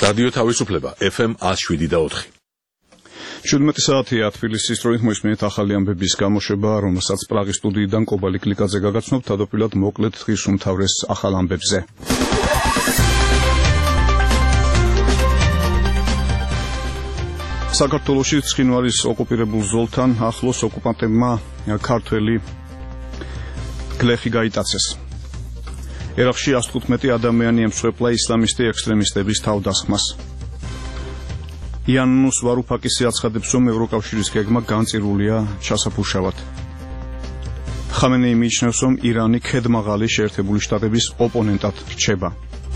რადიო თავისუფლება FM 107.4. 17 საათია თბილისის დროით მოისმენთ ახალი ამბების გამოშვება, რომელსაც პრაღის სტუდიიდან კობალი კლიკაძე გაგაცნობთ, თავდაპირველად მოკლედ დღის უმთავრეს ახალ ამბებზე. საქართველოში ცხინვალის ოკუპირებულ ზოლთან ახლოს ოკუპანტებმა ქართველი გლეხი გაიტაცეს. ერაყში 115 ადამიანი ემსხვერპლა ისლამისტი ექსტრემისტების თავდასხმას. იანუს ვარუფაკისი აცხადებს, რომ ევროკავშირის გეგმა განწირულია ჩასაფუშავად. ხამენეი მიიჩნევს, რომ ირანი ქედმაღალი შეერთებული შტატების ოპონენტად რჩება.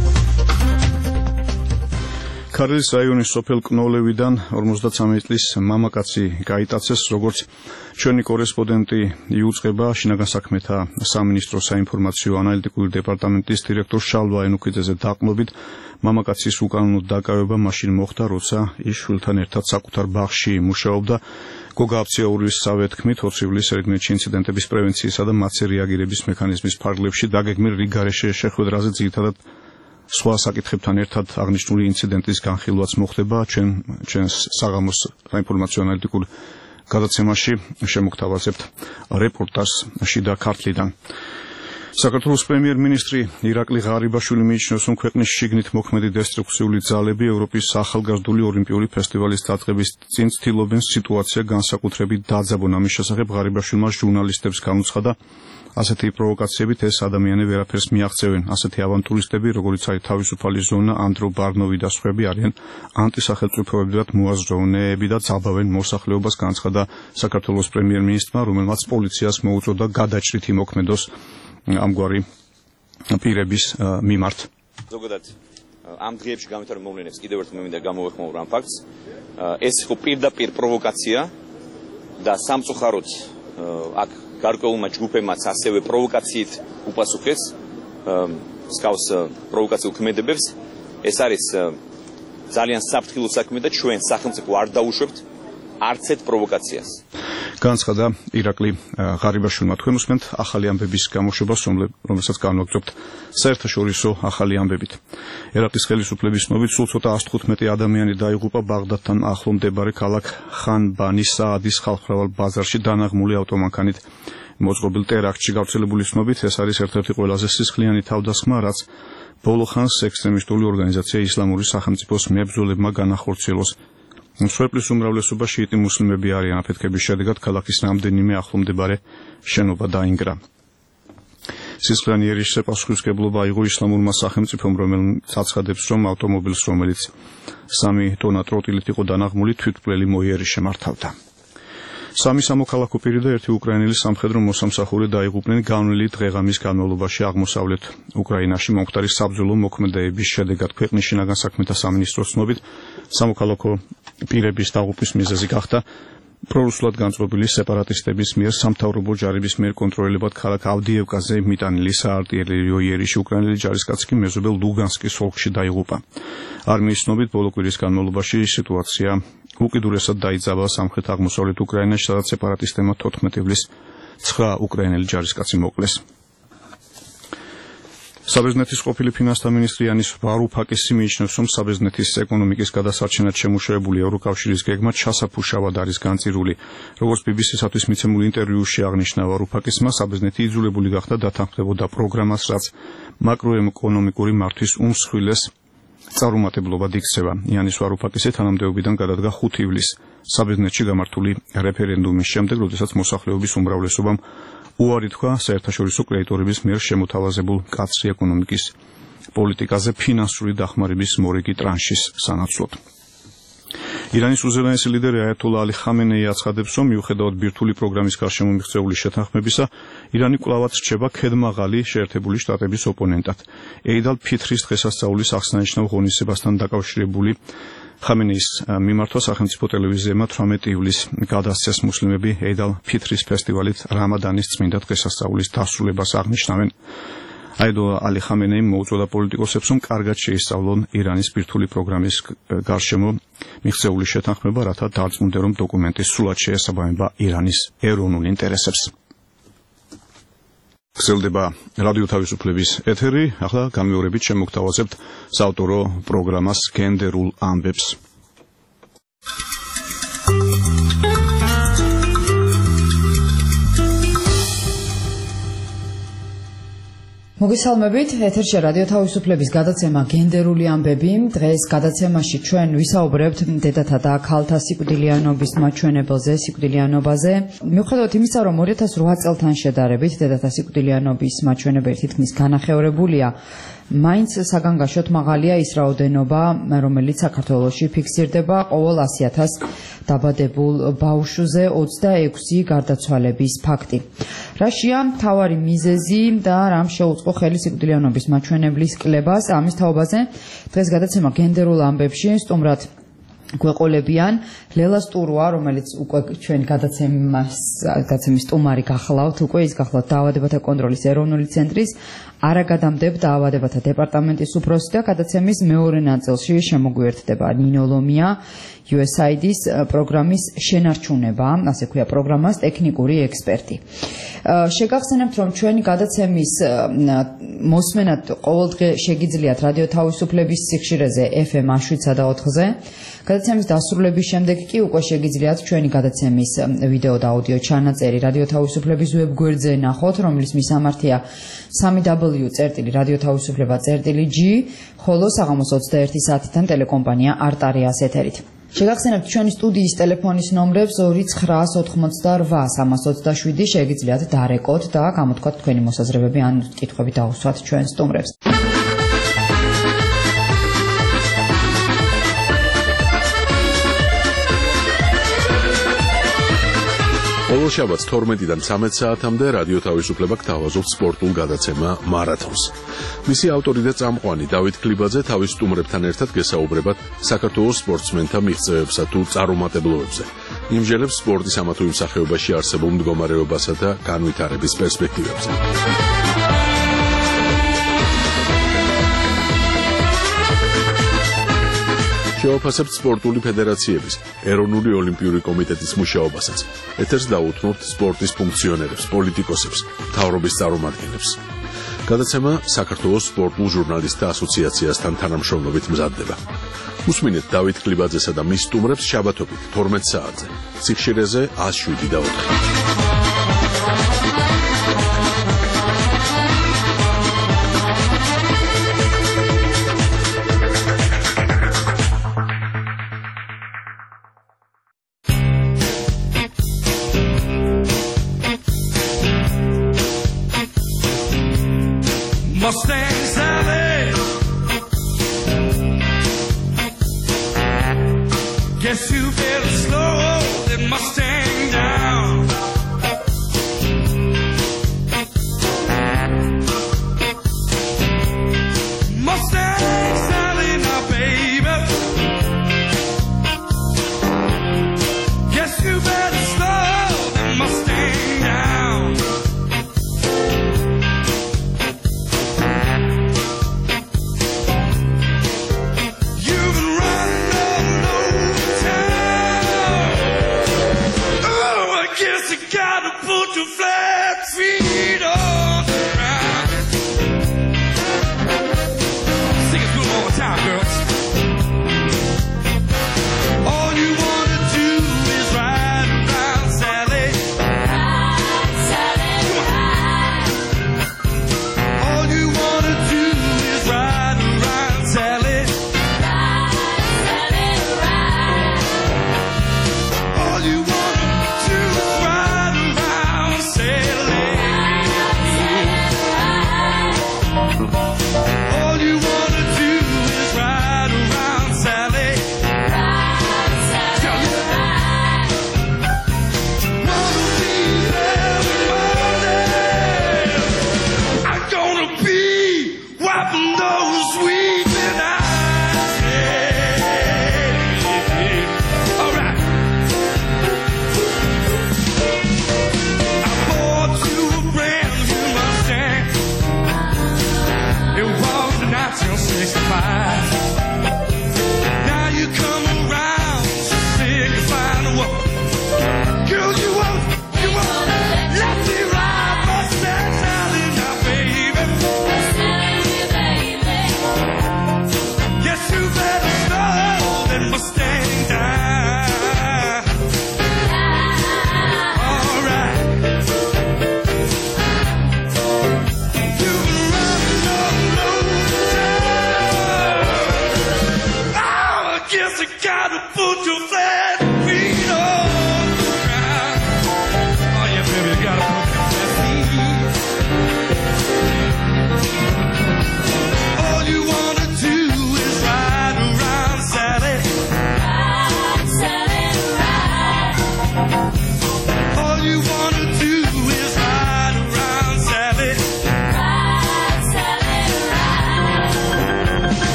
ქარელის რაიონის სოფელ კნოლევიდან 53 წლის მამაკაცი გაიტაცეს, როგორც ჩვენი კორესპონდენტი იუწყება შინაგან საქმეთა სამინისტროს საინფორმაციო ანალიტიკური დეპარტამენტის დირექტორ შალვა ენუქიძეზე დაყრდნობით, მამაკაცის უკანონო დაკავება მაშინ მოხდა, როცა ის შვილთან ერთად საკუთარ ბაღში მუშაობდა. გოგა აფციაურის სავეთქმით, 20 ივლისს რეგნეთში ინციდენტების პრევენციისა და მათზე რეაგირების მექანიზმის ფარგლებში დაგეგმილ რიგ გარეშე შეხვედრაზე ძირითადად სხვა საკითხებთან ერთად აღნიშნული ინციდენტის განხილვაც მოხდება. ჩვენს საღამოს საინფორმაციო ანალიტიკურ გადაცემაში შემოგთავაზებთ რეპორტაჟს შიდა ქართლიდან. საქართველოს პრემიერ-მინისტრი ირაკლი ღარიბაშვილი მიიჩნევს, რომ ქვეყნის შიგნით მოქმედი დესტრუქციული ძალები ევროპის ახალგაზრდული ოლიმპიური ფესტივალის დაწყების წინ ცდილობენ სიტუაცია განსაკუთრებით დაძაბონ. ამის შესახებ ღარიბაშვილმა ჟურნალისტებს განუცხადა, ასეთი პროვოკაციებით ეს ადამიანები ვერაფერს მიაღწევენ. ასეთი ავანტურისტები, როგორიც არის თავისუფალი ზონა, ანდრო ბარნოვი და სხვები, არიან ანტისახელწიფოებრივად მოაზროვნეები და ძაბავენ მოსახლეობას, განცხადა საქართველოს პრემიერ-მინისტრმა, რომელმაც პოლიციას მოუწოდა გადაჭრით იმოქმედოს ამგვარი პირების მიმართ. ზოგადად ამ დღეებში გამეთვალე მოვლენებს კიდევ ერთ მინდა გამოვეხმაურო ამ ფაქტს. ეს იყო პირდაპირ პროვოკაცია და სამწუხაროდ აქ გარკვეულმა ჯგუფებმაც ასევე პროვოკაციით უპასუხეს მსგავს პროვოკაციულ ქმედებებს. ეს არის ძალიან საფრთხილო საქმე და ჩვენ სახელმწიფო არ დაუშვებთ არც ერთ პროვოკაციას. განცხადა ირაკლი ღარიბაშვილმა. თქვენ უსმენთ ახალი ამბების გამოშვებას, რომელსაც განვაგრძობთ საერთაშორისო ახალი ამბებით. ერაყის ხელისუფლების ცნობით, სულ ცოტა 115 ადამიანი დაიღუპა ბაღდადთან ახლო მდებარე ქალაქ ხან-ბანის საადის ხალხმრავალ ბაზარში დანაღმული ავტომანქანით მოწყობილ ტერაქტში. გავრცელებული ცნობით, ეს არის ერთ-ერთი ყველაზე სისხლიანი თავდასხმა, რაც ბოლო ხანს ექსტრემისტული ორგანიზაცია ისლამური სახელმწიფოს მებრძოლებმა განახორციელოს. მსხვერპლის უმრავლესობა შიიტი მუსლიმები არიან. აფეთქების შედეგად ქალაქის რამდენიმე ახლო მდებარე შენობა დაინგრა. სისხლიანი იერიშზე პასუხისმგებლობა აიღო ისლამურმა სახელმწიფომ, რომელიც აცხადებს, რომ ავტომობილს, რომელიც 3 ტონა ტროტილით იყო დანაღმული, თვითმკვლელი მოიერიშე მართავდა. 3 სამოქალაქო პირი და 1 უკრაინელი სამხედრო მოსამსახური დაიღუპნენ განვლილი დღეღამის განმავლობაში აღმოსავლეთ უკრაინაში მომხდარი საბრძოლო მოქმედებების შედეგად. ქვეყნის შინაგან საქმეთა სამინისტროს ცნობით, სამოქალაქო პირების დაღუპვის მიზეზი გახდა პრორუსულად განწყობილი სეპარატისტების მიერ სამთავრობო ჯარების მიერ კონტროლებად ქალაქ ავდიევკაზე მიტანილი საარტილერიო იერიში. უკრაინელი ჯარისკაცი კი მეზობელ ლუგანსკის ოლქში დაიღუპა. არმიის ცნობით, ბოლო კვირის განმავლობაში სიტუაცია უკიდურესად დაიძაბა სამხრეთ-აღმოსავლეთ უკრაინაში, სადაც სეპარატისტებმა 14 ივლისს 9 უკრაინელი ჯარისკაცი მოკლეს. საბერძნეთის ყოფილი ფინანსთა მინისტრი იანუს ვარუფაკისი მიიჩნევს, რომ საბერძნეთის ეკონომიკის გადასარჩენად შემუშავებული ევროკავშირის გეგმა ჩასაფუშავად არის განწირული. როგორც BBC-სათვის მიცემულ ინტერვიუში აღნიშნა ვარუფაკისმა, საბერძნეთი იძულებული გახდა დათანხმდებოდა პროგრამას, რაც მაკროეკონომიკური მართვის უმსხვილეს წარუმატებლობად იქცევა. იანუს ვარუფაკისი თანამდებობიდან გადადგა 5 ივლისს საბერძნეთში გამართული რეფერენდუმის შემდეგ, როდესაც მოსახლეობის უმრავლესობამ უარი თქვა საერთაშორისო კრედიტორების მიერ შემოთავაზებულ მკაცრი ეკონომიკის პოლიტიკაზე ფინანსური დახმარების მორიგი ტრანშის სანაცვლოდ. ირანის უზენაესი ლიდერი აიათოლა ალი ხამენეი აცხადებს, რომ მიუხედავად ბირთვული პროგრამის გარშემო მიღწეული შეთანხმებისა, ირანი კვლავაც რჩება ქედმაღალი შეერთებული შტატების ოპონენტად. ეიდ-ალ ფიტრის დღესასწაულის აღსანიშნავ ღონისძიებასთან დაკავშირებული ხამენეის მიმართვა სახელმწიფო ტელევიზიებმა 18 ივლისს გადასცეს. მუსლიმები ეიდ-ალ ფიტრის ფესტივალით რამადანის წმინდა დღესასწაულის დასრულებას აღნიშნავენ. აიათოლა ალი ხამენეიმ მოუწოდა პოლიტიკოსებს, რომ კარგად შეისწავლონ ირანის ბირთვული პროგრამის გარშემო მიღწეული შეთანხმება, რათა დარწმუნდნენ, რომ დოკუმენტი სრულად შეესაბამება ირანის ეროვნულ ინტერესებს. გრძელდება რადიო თავისუფლების ეთერი. ახლა განმეორებით შემოგთავაზებთ საავტორო პროგრამას გენდერულ ამბებს. მოგესალმებით, ეთერში რადიო თავისუფლების გადაცემა გენდერული ამბები. დღეს გადაცემაში ჩვენ ვისაუბრებთ დედათა და ქალთა სიკვდილიანობის მაჩვენებელზე, სიკვდილიანობაზე. მიუხედავად იმისა, რომ 2008 წელთან შედარებით დედათა სიკვდილიანობის მაჩვენებელი თითქმის განახევრებულია, მაინც საგანგაშოდ მაღალია ის რაოდენობა, რომელიც საქართველოში ფიქსირდება ყოველ 100,000 დაბადებულ ბავშვზე 26 გარდაცვალების ფაქტი. რაშია მთავარი მიზეზი და რამ შეუწყო ხელი სიკვდილიანობის მაჩვენებლის კლებას? ამის თაობაზე დღეს გადაცემა გენდერულ ამბებში სტუმრად გვეყოლებიან ლელა სტურვა, რომელიც უკვე ჩვენ გადაცემის სტუმარი გახლავთ, უკვე ის გახლავთ დაავადებათა კონტროლის ეროვნული ცენტრის არაგადამდებ დაავადებათა დეპარტამენტის უფროსი და გადაცემის მეორე ნაწილში შემოგვიერთდება ნინო ლომია, USAID-ის პროგრამის შენარჩუნება, ასე ქვია პროგრამას ტექნიკური ექსპერტი. შეგახსენებთ, რომ ჩვენი გადაცემის მოსმენად ყოველდღე შეგიძლიათ რადიო თავისუფლების სიხშირეზე FM 7-4-ზე. გადაცემის დასრულების შემდეგ კი უკვე შეგიძლიათ ჩვენი გადაცემის ვიდეო და აუდიო ჩანაწერი რადიო თავისუფლების ვებგვერდზე ნახოთ, რომლის მისამართია www.radiotavisufleba.g, ხოლო საღამოს 21 საათიდან ტელეკომპანია არტარიას ეთერით. შეგახსენებთ ჩვენი სტუდიის ტელეფონის ნომრებს 2988-327 შეგიძლიათ დარეკოთ და გამოთქვათ თქვენი მოსაზრებები ან კითხვები დაუსვათ ჩვენ სტუმრებს. ყოველ შაბათს 12-დან 13 საათამდე რადიო თავისუფლება გთავაზობს სპორტულ გადაცემა მარათონს. მისი ავტორი და წამყვანი დავით ქლიბაძე თავის სტუმრებთან ერთად გესაუბრებათ საქართველოს სპორტსმენთა მიღწევებსა თუ წარუმატებლობებზე. იმჟელებს სპორტის ამა თუ იმ სახეობაში არსებულ მდგომარეობასა და განვითარების პერსპექტივებზე. შევაფასებთ სპორტული ფედერაციების, ეროვნული ოლიმპიური კომიტეტის მუშაობასაც. ეთერს დაუთმობთ სპორტის ფუნქციონერებს, პოლიტიკოსებს, მთავრობის წარმომადგენლებს. გადაცემა საქართველოს სპორტულ ჟურნალისტთა ასოციაციასთან თანამშრომლობით მზადდება. უსმინეთ დავით ქლიბაძესა და მის სტუმრებს შაბათობით 12 საათზე. სიხშირეზე 107.4. Mustang Sally, guess you better slow that Mustang down. Mustang Sally, now baby, guess you better slow that Mustang down. Kiss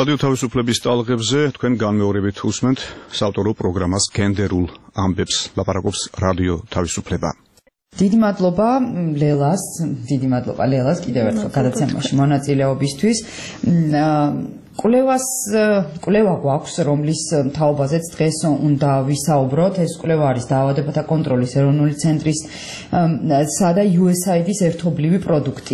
რადიო თავისუფლების ტალღებზე თქვენ განმეორებით უსმენთ საავტორო პროგრამას გენდერულ ამბებს ლაპარაკობს რადიო თავისუფლება. დიდი მადლობა ლელას კიდევ ერთხელ გადაცემაში მონაწილეობისთვის. კვლევა გვაქვს, რომლის თაობაზეც დღეს უნდა ვისაუბროთ. ეს კვლევა არის დაავადებათა კონტროლის ეროვნული ცენტრის და USAID-ის ერთობლივი პროდუქტი,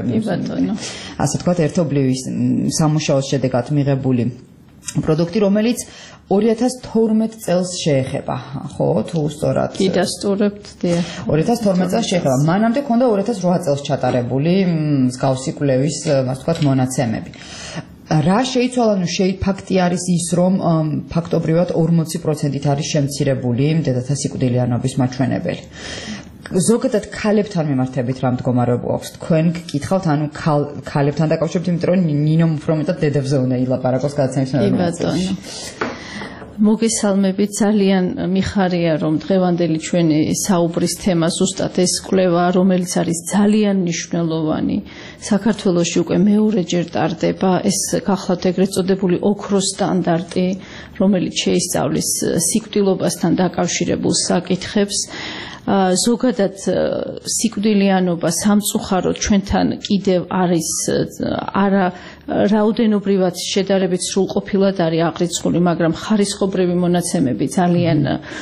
ასე თქვათ, ერთობლივი სამუშაოს შედეგად მიღებული პროდუქტი, რომელიც 2012 წელს შეეხება, ხო, თუ სწორად? გიდასტურებთ, დიახ. 2012 წელს შეეხება. მანამდე ქონდა 2008 წელს ჩატარებული მსგავსი კვლევის, ასე ვთქვათ, მონაცემები. რა შეიცვალა? ფაქტი არის ის, რომ ფაქტობრივად 40%-ით არის შემცირებული დედათა სიკვდილიანობის მაჩვენებელი. ზოგადად ქალებთან მიმართებით რა მდგომარეობა აქვს? თქვენ გკითხავთ, ანუ ქალებთან დაკავშირებით, იმიტომ რომ ნინომ უფრო მეტად დედებზე უნდა ილაპარაკოს გადაცემის ბატონო. მოგესალმებით, ძალიან მიხარია, რომ დღევანდელი ჩვენი საუბრის თემა ზუსტად ეს კვლევა, რომელიც არის ძალიან მნიშვნელოვანი. საქართველოში უკვე მეორეჯერ ტარდება ეს გახლავთ ეგრეთ წოდებული ოქროს სტანდარტი, რომელიც შეისწავლის სიკვდილობასთან დაკავშირებულ საკითხებს. ზოგადად სიკვდილიანობა სამწუხაროდ ჩვენთან კიდევ არის არა რაოდენობრივად შედარებით სრულყოფილად არის აღრიცხული, მაგრამ ხარისხობრივი მონაცემები ძალიან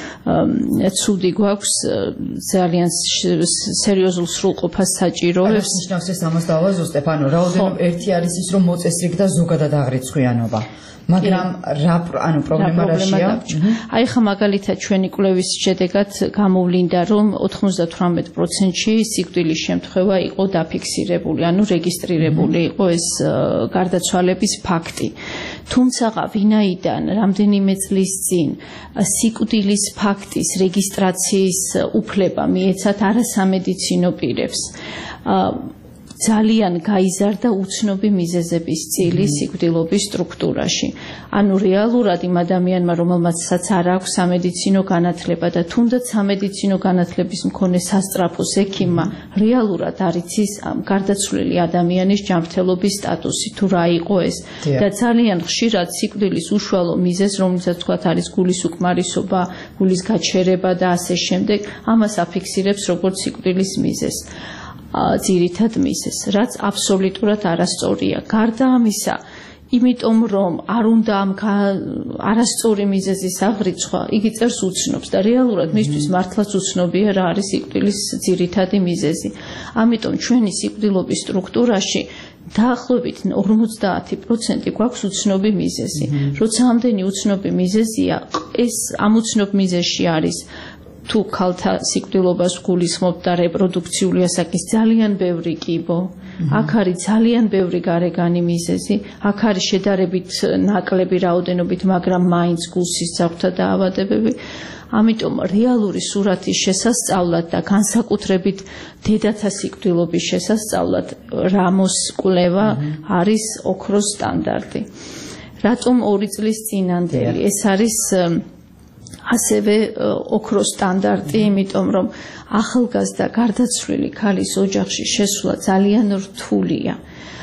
ცუდი გვაქვს, ძალიან სერიოზულ სრულყოფას საჭიროებს. ნიშნავს ეს ამას დავაზუსტებ, ანუ ერთი არის ის, რომ მოწესრიგ და ზოგადად აღრიცხვიანობა. მაგრამ რა პრობლემა რაშია? აი ხა მაგალითად ჩვენი კვლევის შედეგად გამოვლინდა, რომ 98%-ში სიკვდილის შემთხვევა იყო დაფიქსირებული, ანუ რეგისტრირებული იყო ეს გარდაცვალების ფაქტი. თუმცა ვინაიდან რამდენიმე წლის წინ სიკვდილის ფაქტის რეგისტრაციის უფლება მიეცათ არასამედიცინო პირებს, ძალიან გაიზარდა უცნობი მიზეზების წილი სიკვდილობის სტრუქტურაში. ანუ რეალურად იმ ადამიანმა, რომელმაც არ აქვს სამედიცინო განათლება და თუნდაც სამედიცინო განათლების მქონე სასწრაფოს ექიმმა რეალურად არ იცის გარდაცვლილი ადამიანის ჯანმრთელობის სტატუსი, თუ რა იყო ეს. და ძალიან ხშირად სიკვდილის უშუალო მიზეზი, რომელსაც თქვათ არის გულის უკმარისობა, გულის გაჩერება და ასე შემდეგ, ამას აფიქსირებს როგორც სიკვდილის მიზეზს. ძირითად მიზეზს, რაც აბსოლუტურად არასწორია. გარდა ამისა, იმიტომ რომ არ უნდა ამ არასწორი მიზეზის აღრიცხვა, იგი წერს უცნობს და რეალურად მისთვის მართლაც უცნობია რა არის სიკვდილის ძირითადი მიზეზი. ამიტომ ჩვენი სიკვდილობის სტრუქტურაში დაახლოებით 50% გვაქვს უცნობი მიზეზი. როცა ამდენი უცნობი მიზეზია, ეს ამ უცნობ მიზეზში არის თუ ქალთა სიკვდილობას გულისხმობ და რეპროდუქციული ასაკის ძალიან ბევრი კიბო, აქ არის ძალიან ბევრი გარეგანი მიზეზი, აქ არის შედარებით ნაკლები რაოდენობით, მაგრამ მაინც გულს ისწავლთა დაავადებები. ამიტომ რეალური სურათის შესასწავლად და განსაკუთრებით დედათა სიკვდილობის შესასწავლად რამოს კვლევა არის ოქროს სტანდარტი. რატომ 2 წლის წინანდელი? ეს არის ასევე ოქროს სტანდარტი, იმიტომ რომ ახალგაზრდა გარდაცვლილი ქალის ოჯახში შესვლა ძალიან რთულია.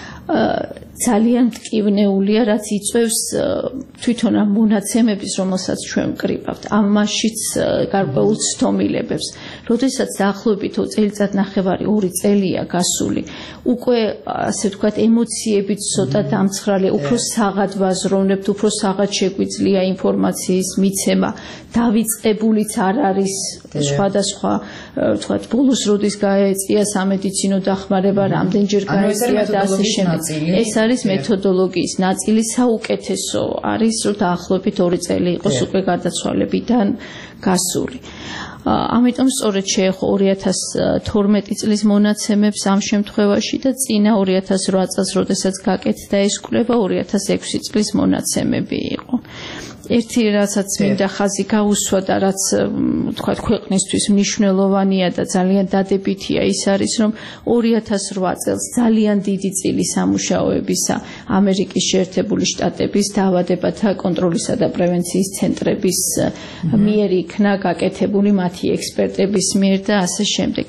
ძალიან მტკივნეულია, რაც იწვევს თვითონ ამ მონაცემების, რომელსაც ჩვენ ვკრიბავთ, ამაშიც გარკვეულ ცდომილებებს. როდესაც დაახლოებით წელიწადნახევარი 2 წელია გასული, უკვე ასე ვთქვათ, ემოციებით ცოტა დამცხრალია, უფრო საღად ვაზროვნებთ, უფრო საღად შეგვიძლია ინფორმაციის მიცემა, დავიწყებულიც არ არის სხვადასხვა, ვთქვათ, ბოლოს როდის გაეწია სამედიცინო დახმარება, რამდენჯერ გაეწია და ასე შემდეგ. ეს არის მეთოდოლოგიის ნაწილი, საუკეთესო არის, რომ დაახლოებით 2 წელი იყოს უკვე გარდაცვალებიდან გასული. ამიტომ სწორედ შეეხო 2012 წლის მონაცემებს ამ შემთხვევაში და წინა 2008 წელს, როდესაც გაკეთდა ეს კვლევა, 2006 წლის მონაცემები იყო. ერთი რასაც მინდა ხაზი გაუსვა და რაც ვთქვათ ქვეყნისთვის მნიშვნელოვანია და ძალიან დადებითია, ის არის, რომ 2008 წელს ძალიან დიდი წილი სამუშაოებისა ამერიკის შეერთებული შტატების დაავადებათა კონტროლისა და პრევენციის ცენტრების მიერ იქნა გაკეთებული მათი ექსპერტების მიერ და ასე შემდეგ.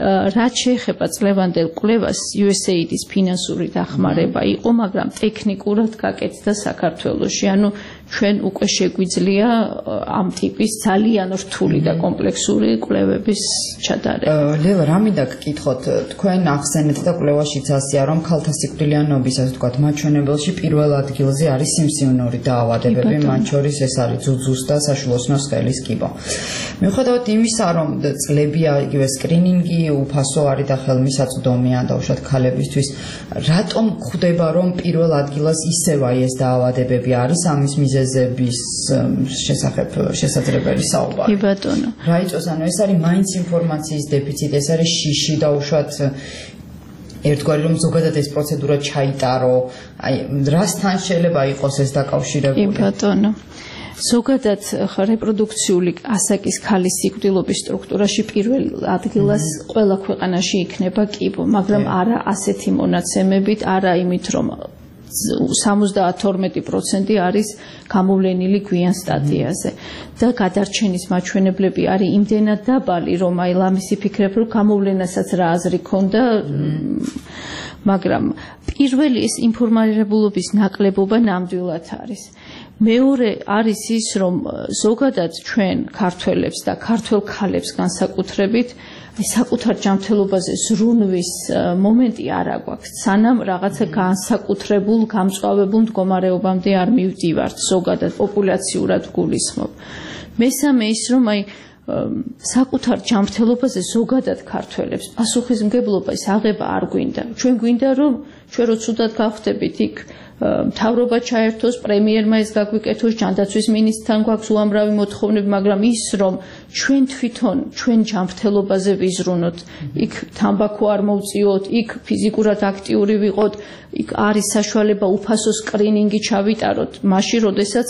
რაც შეეხება წლევანდელ კვლევას, USAID-ის ფინანსური დახმარება იყო, მაგრამ ტექნიკურად გაკეთდა საქართველოში. ანუ ჩვენ უკვე შეგვიძლია ამ ტიპის ძალიან რთული და კომპლექსური კვლევების ჩატარება. ლელა, რა მინდა გკითხოთ, თქვენ ახსენეთ და კვლევაშიც ასეა, რომ ქალთა სიკვდილიანობის, ასე ვთქვათ, მაჩვენებელში პირველ ადგილზე არის სიმსივნური დაავადებები, მათ შორის ეს არის ძუძუს და საშუალო სხეულის კიბო. მიუხედავად იმისა, რომ წლებია იგივე სკრინინგი უფასო არის და ხელმისაწვდომია დაუშვათ ქალებისთვის, რატომ ხვდება, რომ პირველ ადგილას ისევ აი ეს დაავადებები არის ამის მიზეზების შესახებ შესაძლებელი საუბარი? კი ბატონო. რა იწვევს, ანუ ეს არის მაინც ინფორმაციის დეფიციტი, ეს არის შიში დაუშვათ ერთგვარი რომ ზოგადად ეს პროცედურა ჩაიტარო, აი რასთან შეიძლება იყოს ეს დაკავშირებული? კი ბატონო. ზოგადად რეპროდუქციული ასაკის ქალის სიკვდილობის სტრუქტურაში პირველ ადგილას ყველა ქვეყანაში იქნება კიბო, მაგრამ არა ასეთი მონაცემებით, არა იმით, რომ 72% არის გამოვლენილი გვიან სტადიაზე და გადარჩენის მაჩვენებლები არის იმდენად დაბალი, რომ აი ლამისი ფიქრებ, რომ გამოვლენასაც რა აზრი ქონდა, მაგრამ პირველი ეს ინფორმირებულობის ნაკლებობა ნამდვილად არის. მეორე არის ის, რომ ზოგადად ჩვენ ქართველებს და ქართველ ქალებს განსაკუთრებით საკუთარ ჯანმრთელობაზე ზრუნვის მომენტი არ აგვაქვს. სანამ რაღაცა განსაკუთრებულ, გამწვავებულ მდგომარეობამდე არ მივდივართ, ზოგადად პოპულაციურად გულისხმობ. მესამე ის, რომ აი საკუთარ ჯანმრთელობაზე ზოგადად ქართველებს პასუხისმგებლობა ის აღება არ გვინდა. ჩვენ გვინდა, რომ ჩვენ რო ცუდად გავხდებით იქ მთავრობა ჩაერთოს, პრემიერმა ეს გაგვიკეთოს, ჯანდაცვის მინისტრთან გვაქვს უამრავი მოთხოვნები, მაგრამ ის, რომ ჩვენ თვითონ ჩვენ ჯანმრთელობაზე ვიზრუნოთ, იქ თამბაქო არ მოვწიოთ, იქ ფიზიკურად აქტიური ვიყოთ, იქ არის საშუალება უფასო სკრინინგი ჩავიტაროთ, მაშინ, როდესაც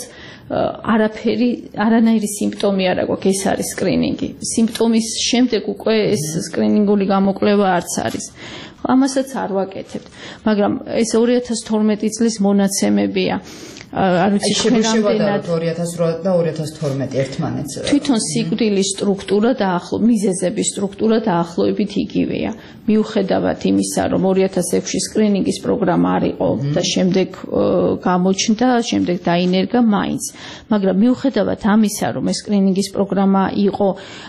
არანაირი სიმპტომი არ აქვს, ეს არის სკრინინგი. სიმპტომის შემდეგ უკვე ეს სკრინინგული გამოკვლევა არც არის. ამასაც არ ვაკეთებთ, მაგრამ ეს 2012 წლის მონაცემებია. არ ვიცი თქვენ რამდენად 2008 და 2012 ერთმანეთს. თვითონ სიკვდილის სტრუქტურა და მიზეზების სტრუქტურა დაახლოებით იგივეა. მიუხედავად იმისა, რომ 2006-ში სკრინინგის პროგრამა არ იყო და შემდეგ გამოჩნდა, შემდეგ დაინერგა მაინც. მაგრამ მიუხედავად ამისა, რომ ეს სკრინინგის პროგრამა იყო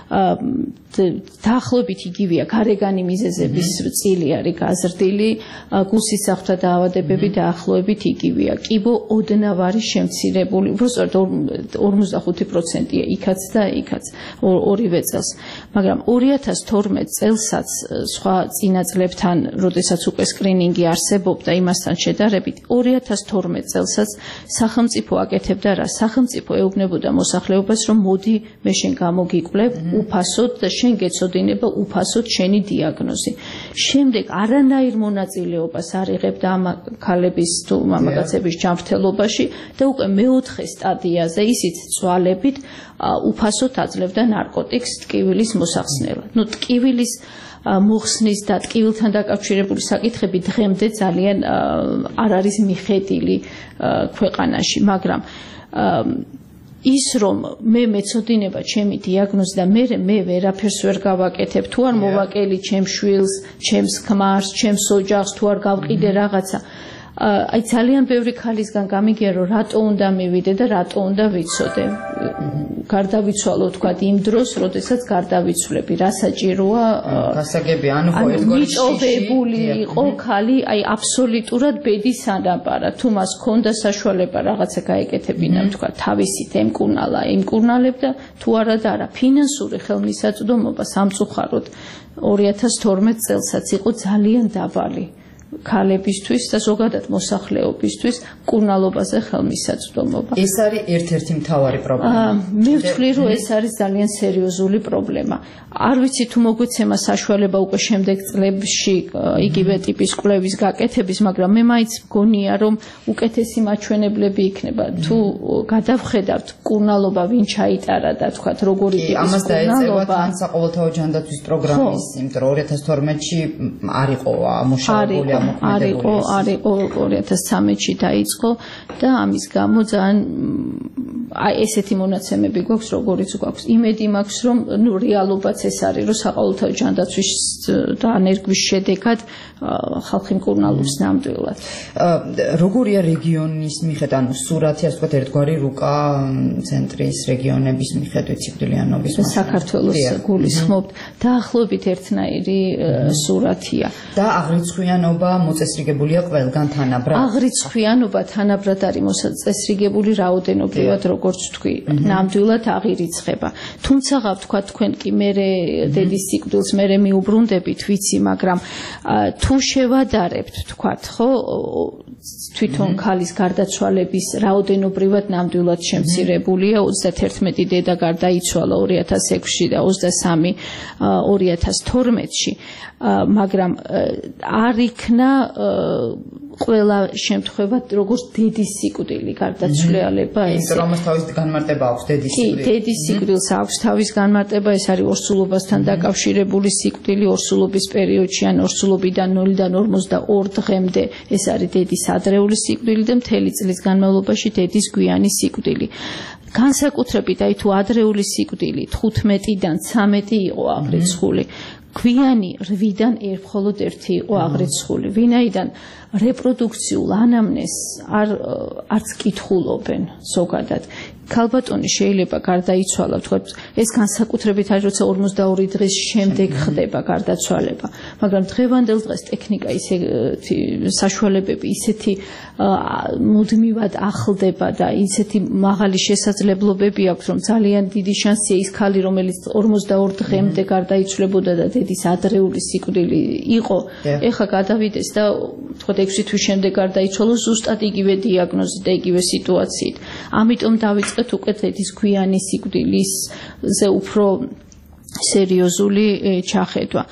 დაახლოებით იგივეა, გარეგანი მიზეზების წილი არის გაზრდილი, გულსისხლთა დაავადებები დაახლოებით იგივეა. კიბო ოდნავ არის შემცირებული, უბრალოდ 45%-ია იქაც და იქაც ორივე წელს. მაგრამ 2012 წელსაც სხვა წინა წლებთან, როდესაც უკვე სკრინინგი არსებობდა იმასთან შედარებით, 2012 წელსაც სახელმწიფო აკეთებდა რა? სახელმწიფო ეუბნებოდა მოსახლეობას, რომ მოდი მე შენ გამოგიკვლევ უფასოდ და შენ გეცოდინება უფასოდ შენი დიაგნოზი. შემდეგ არანაირ მონაწილეობას არ იღებდა ამ ქალების თუ მამაკაცების ჯანმრთელობაში და უკვე მეოთხე სტადიაზე ისიც წვალებით უფასოდ აძლევდა ნარკოტიკს ტკივილის მოსახსნელად. ნუ ტკივილის მოხსნის და ტკივილთან დაკავშირებული საკითხები დღემდე ძალიან არ არის მიხედილი ქვეყანაში, მაგრამ ის რომ მე მეცოდინება ჩემი დიაგნოზი და მე ვერაფერს ვერ გავაკეთებ, თუ არ მოვაკელი ჩემს შვილს, ჩემს ქმარს, ჩემს ოჯახს, თუ არ გავყიდე რაღაცა. აი ძალიან ბევრი ქალისგან გამიგია, რომ რატო უნდა მივიდე და რატო უნდა ვიცოდე. გარდავიცვალო თქვა იმ დროს, როდესაც გარდავიცვლები, რა საჭიროა? გასაგები, ანუ ხო ერთგვარი მიწოვებული იყო ქალი, აი აბსოლუტურად ბედის ანაბარა. თუ მას ჰქონდა საშუალება რაღაცა გაეკეთებინა, თქვა თავისით ემკურნალებდა, თუ არა და არა. ფინანსური ხელმისაწვდომობა სამწუხაროდ 2012 წელსაც იყო ძალიან დაბალი. ქალებისთვის და ზოგადად მოსახლეობისთვის მკურნალობაზე ხელმისაწვდომობა. ეს არის ერთ-ერთი მთავარი პრობლემა. მე ვთვლი, რომ ეს არის ძალიან სერიოზული პრობლემა. არ ვიცი თუ მოგვეცემა საშუალება უკვე შემდეგ წლებში იგივე ტიპის კვლევის გაკეთების, მაგრამ მე მაინც მგონია, რომ უკეთესი მაჩვენებლები იქნება. თუ გადავხედავთ მკურნალობა ვინ ჩაიტარა და თქვათ როგორი ტიპის მკურნალობა. ამას დაეწევა თან საყოველთაო ჯანდაცვის პროგრამის, იმიტომ რომ 2012-ში არ იყო ამუშავებული არისო 2013-ში დაიწყო და ამის გამო ძალიან ესეთი მონაცემები გვაქვს, როგორიც გვაქვს. იმედი მაქვს, რომ რეალობაც ეს არის, რომ საყოველთაო ჯანდაცვის დანერგვის შედეგად ხალხი მკურნალობს ნამდვილად. როგორია რეგიონის მიხედვით, ანუ სურათი, ასე ვთქვათ, ერთგვარი რუკა ცენტრის რეგიონების მიხედვით სიკვდილიანობის საქართველოს გულისხმობთ, დაახლოებით ერთნაირი სურათია. და აღრიცხვიანობა მოწესრიგებულია ყველგან თანაბრად. აღრიცხვიანობა თანაბრად არის მოწესრიგებული რაოდენობრივად, როგორც თქვი, ნამდვილად აღირიცხება. თუმცა ვთქვა თქვენ კი მე დედის სიკვდილს მე მიუბრუნდებით, ვიცი, მაგრამ თუ შევადარებთ, თქვათ, ხო, თვითონ ქალის გარდაცვალების რაოდენობრივად ნამდვილად შემცირებულია, 31 დედა გარდაიცვალა 2006-ში და 23 2012-ში, მაგრამ არ იქნა ყველა შემთხვევა როგორც დედის სიკვდილი გარდაცვლილება ეს. იმიტომ რომ თავის განმარტება აქვს დედის სიკვდილს. კი, დედის სიკვდილს აქვს თავის განმარტება, ეს არის ორსულობასთან დაკავშირებული სიკვდილი ორსულობის პერიოდში ან ორსულობიდან 0-დან 42 დღემდე, ეს არის დედის ადრეული სიკვდილი და მთელი წლის განმავლობაში დედის გვიანი სიკვდილი. განსაკუთრებით აი თუ ადრეული სიკვდილი 15-დან 13 იყო აღრიცხული, გვიანი 8-დან მხოლოდ 1 იყო აღრიცხული, ვინაიდან რეპროდუქციულ ანამნეზს არც კითხულობენ ზოგადად. ქალბატონი შეიძლება გარდაიცვალა, ვთქვათ, ეს განსაკუთრებით არის, როცა 42 დღის შემდეგ ხდება გარდაცვალება, მაგრამ დღევანდელ დღეს ტექნიკა ისეთი საშუალებები ისეთი მუდმივად ახლდება და ისეთი მაღალი შესაძლებლობები აქვს, რომ ძალიან დიდი შანსია ის ქალი, რომელიც 42 დღემდე გარდაიცვლებოდა და დედის ადრეული სიკვდილი იყო, ეხლა გადავიდეს და ვთქვათ 6 თვის შემდეგ გარდაიცვალოს ზუსტად იგივე დიაგნოზით და იგივე სიტუაციით. ამიტომ დავიწყეთ უკვე დედის გვიანი სიკვდილისზე უფრო სერიოზული ჩახედვა.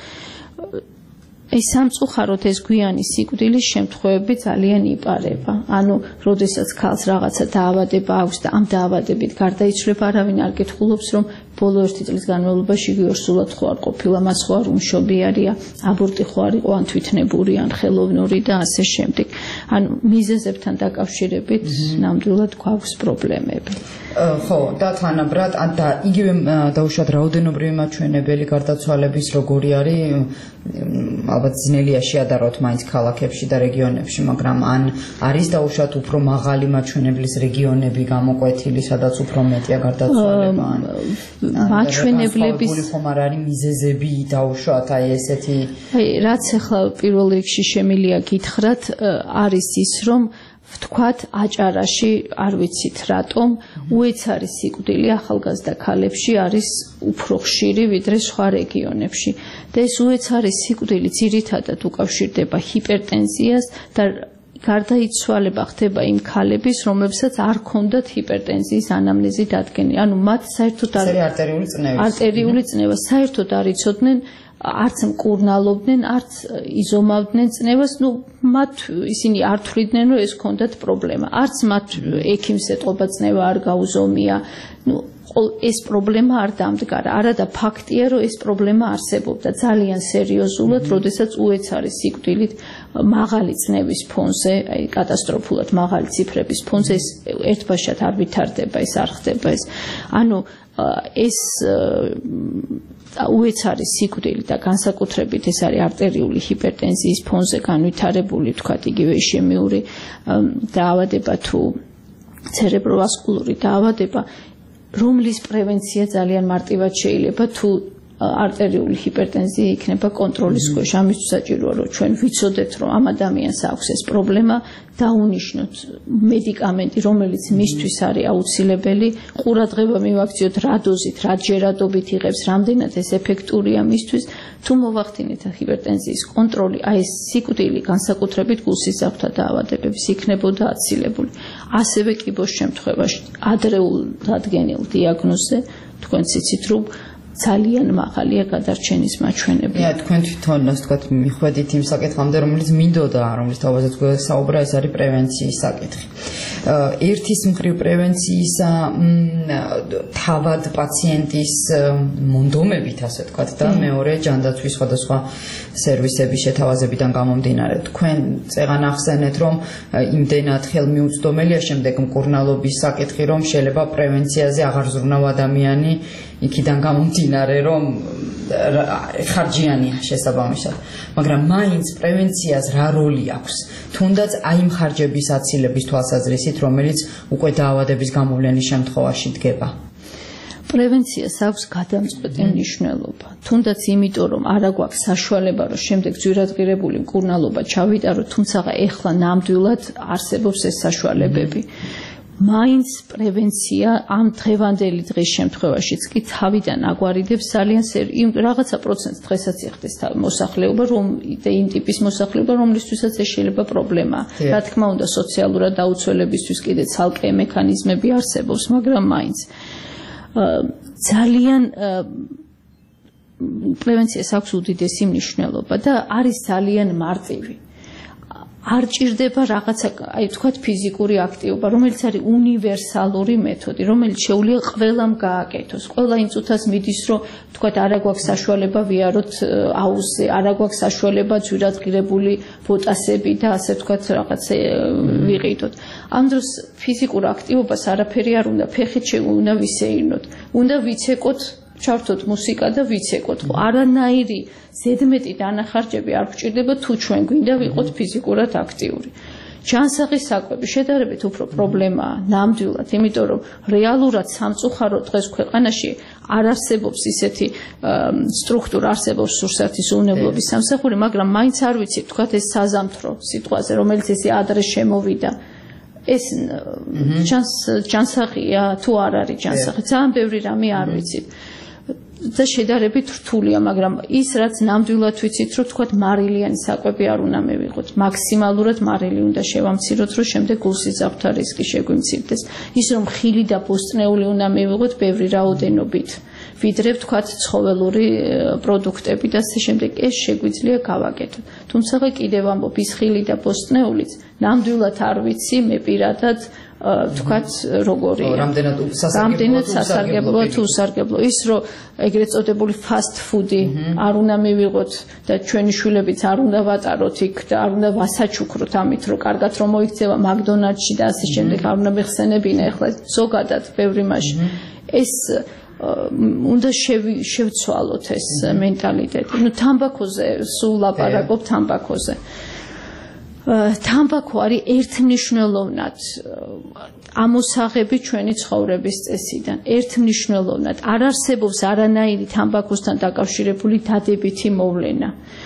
ეს სამწუხაროდ ეს გვიანი სიკვდილის შემთხვევები ძალიან იპარება. ანუ, როდესაც ქალს რაღაცა დაავადება აქვს და ამ დაავადებით გარდაიცვლება, არავინ არ კითხულობს, რომ ბოლო 1 წლის განმავლობაში ორსულად ხო არ ყოფილა, მას ხო არ უმშობიარია, აბორტი ხო არ იყო, ან თვითნებური, ან ხელოვნური და ასე შემდეგ. ანუ მიზეზებთან დაკავშირებით ნამდვილად გვაქვს პრობლემები. ხო, და თანაბრად და იგივე დაუშვათ რაოდენობრივი მაჩვენებელი გარდაცვალების როგორი არის, ალბათ ძნელია შეადაროთ მაინც ქალაქებში და რეგიონებში, მაგრამ ან არის დაუშვათ უფრო მაღალი მაჩვენებლის რეგიონები გამოკვეთილი, სადაც უფრო მეტია გარდაცვალება, ან მაჩვენებლების ხომ არ არის მიზეზები დაუშვათ აი ესეთი. აი, რაც ახლა პირველ რიგში შემილია გითხრათ, არის ის, რომ ვთქვათ, აჭარაში, არ ვიცით რატომ, უეცარი სიკვდილი ახალგაზრდა ქალებში არის უფრო ხშირი ვიდრე სხვა რეგიონებში. და ეს უეცარი სიკვდილი ძირითადად უკავშირდება ჰიპერტენზიას და გარდაიცვალება ხდება იმ ქალების, რომლებსაც არ ჰქონდათ ჰიპერტენზიის ანამნეზი დადგენილი. ანუ მათ საერთოდ არტერიული წნევა საერთოდ არ იცოდნენ, არც მკურნალობდნენ, არც იზომავდნენ წნევას, მათ ისინი არ თვლიდნენ, რომ ეს ჰქონდათ პრობლემა. არც მათ ექიმს ეტყობა წნევა არ გაუზომია. ეს პრობლემა არ დამდგარა. არადა ფაქტია, რომ ეს პრობლემა არსებობდა ძალიან სერიოზულად, როდესაც უეცარი სიკვდილით მაღალი წნევის ფონზე, აი კატასტროფულად მაღალი ციფრების ფონზე ეს ერთბაშად არ ვითარდება, ეს არ ხდება ეს. ანუ ეს უეცარი სიკვდილი და განსაკუთრებით ეს არის არტერიული ჰიპერტენზიის ფონზე განვითარებული, თქვათ, იგივე ისემიური დაავადება თუ ცერებროვასკულური დაავადება, რომლის პრევენცია ძალიან მარტივად შეიძლება თუ არტერიული ჰიპერტენზია იქნება კონტროლის ქვეშ. ამისთვის საჭიროა, რომ ჩვენ ვიცოდეთ, რომ ამ ადამიანს აქვს ეს პრობლემა, დაუნიშნოთ მედიკამენტი, რომელიც მისთვის არის აუცილებელი, ყურადღება მივაქციოთ რა დოზით, რა ჯერადობით იღებს, რამდენად ეს ეფექტურია მისთვის, თუ მოვახდინეთ ჰიპერტენზიის კონტროლი, აი ეს სიკვდილი განსაკუთრებით გულსისხლთა დაავადებების იქნებოდა აცილებული. ასევე კიბოს შემთხვევაში ადრეულ დადგენილ დიაგნოზზე თქვენ ციცით, რომ ძალიან მაღალია გადარჩენის მაჩვენებლები. თქვენ თვითონ ასე ვთქვათ, მიხვედით იმ საკითხამდე, რომელიც მინდოდა, რომლის თავაზეც გვესაუბრა, ეს არის პრევენციის საკითხი. ერთის მხრივ პრევენციისა თავად პაციენტის მონდომებით, ასე ვთქვათ, და მეორე ჯანდაცვის სხვადასხვა სერვისების შეთავაზებიდან გამომდინარე. თქვენ წეღან ახსენეთ, რომ იმდენად ხელმიუწვდომელია შემდეგ მკურნალობის საკითხი, რომ შეიძლება პრევენციაზე აღარ ზრუნავ ადამიანი იქიდან გამომდინარე, რომ ხარჯიანია შესაბამისად. მაგრამ მაინც პრევენციას რა როლი აქვს? თუნდაც აი იმ ხარჯების აცილების თვალსაზრისით, რომელიც უკვე დაავადების გამოვლენის შემთხვევაში დგება. პრევენციას აქვს გადამწყვეტი მნიშვნელობა. თუნდაც იმიტომ, რომ არა გვაქვს საშუალება, რომ შემდეგ ძვირადღირებული მკურნალობა ჩავიტაროთ, თუმცა ეხლა ნამდვილად არსებობს ეს საშუალებები. მაინც პრევენცია ამ დღევანდელი დღის შემთხვევაშიც კი თავიდან აგვარიდებს ძალიან რაღაცა პროცენტს დღესაც იხდეს მოსახლეობა, იმ ტიპის მოსახლეობა, რომლისთვისაც ეს შეიძლება პრობლემაა. რა თქმა უნდა, სოციალურად დაუცველებისთვის კიდე ცალკე მექანიზმები არსებობს, მაგრამ მაინც ძალიან პრევენციას აქვს უდიდესი მნიშვნელობა და არის ძალიან მარტივი. არ ჭირდება რაღაცა, აი ვთქვათ, ფიზიკური აქტივობა, რომელიც არის უნივერსალური მეთოდი, რომელიც შეუძლია ყველამ გააკეთოს. ყველა იმ წუთას მიდის, რომ ვთქვათ, არა გვაქვს საშუალება ვიაროთ აუზზე, არა გვაქვს საშუალება ძვირადღირებული ბოტასები და ასე ვთქვათ, რაღაცა ვიყიდოთ. ამ დროს ფიზიკურ აქტივობას არაფერი არ უნდა, ფეხით უნდა ვისეირნოთ, უნდა ვიცეკოთ, ჩავთოთ მუსიკა და ვიცეკოთ. არანაირი ზედმეტი დანახარჯები არ გვჭირდება თუ ჩვენ გვინდა ვიყოთ ფიზიკურად აქტიური. ჯანსაღის საკვები შედარებით უფრო პრობლემაა ნამდვილად, იმიტომ რომ რეალურად სამწუხაროდ დღეს ქვეყანაში არ არსებობს ისეთი სტრუქტურა, არსებობს სურსათის უვნებლობის სამსახური, მაგრამ მაინც არ ვიცი, თქვათ ეს საზამთრო სიტყვაზე, რომელიც ესე ადრე შემოვიდა. ეს ჯანსაღია თუ არ არის ჯანსაღი? ძალიან ბევრი რამე არ ვიცით. და შედარებით რთულია, მაგრამ ის რაც ნამდვილად ვიცით, რომ თქვათ მარილიანი საკვები არ უნდა მივიღოთ. მაქსიმალურად მარილი უნდა შევამციროთ, რომ შემდეგ გულსიზრდათა რისკი შეგვიმცირდეს. ის რომ ხილი და ბოსტნეული უნდა მივიღოთ ბევრი რაოდენობით, ვიდრე ვთქვათ ცხოველური პროდუქტები და ასე შემდეგ. ეს შეგვიძლია გავაკეთოთ. თუმცა კიდევ ამბობ, ის ხილი და ბოსტნეულიც ნამდვილად არ ვიცი მე პირადად ვთქვათ როგორია. რამდენად სასარგებლოა თუ უსარგებლო. ის რომ ეგრეთ წოდებული fast food-ი არ უნდა მივიღოთ და ჩვენი შვილებიც არ უნდა ვატაროთ იქ და არ უნდა ვასაჩუქროთ ამით, რომ კარგად რომ მოიქცევა მაგდონალდში და ასე შემდეგ არ უნდა მიხსენებინა ეხლა ზოგადად ბევრი მასში. ეს უნდა შევცვალოთ ეს მენტალიტეტი. თამბაქოზე სულ ლაპარაკობ თამბაქოზე. თამბაქო არის ერთმნიშვნელოვნად ამოსაღები ჩვენი ცხოვრების წესიდან. ერთმმნიშვნელოვნად არ არსებობს არანაირი თამბაქოსთან დაკავშირებული დადებითი მოვლენა.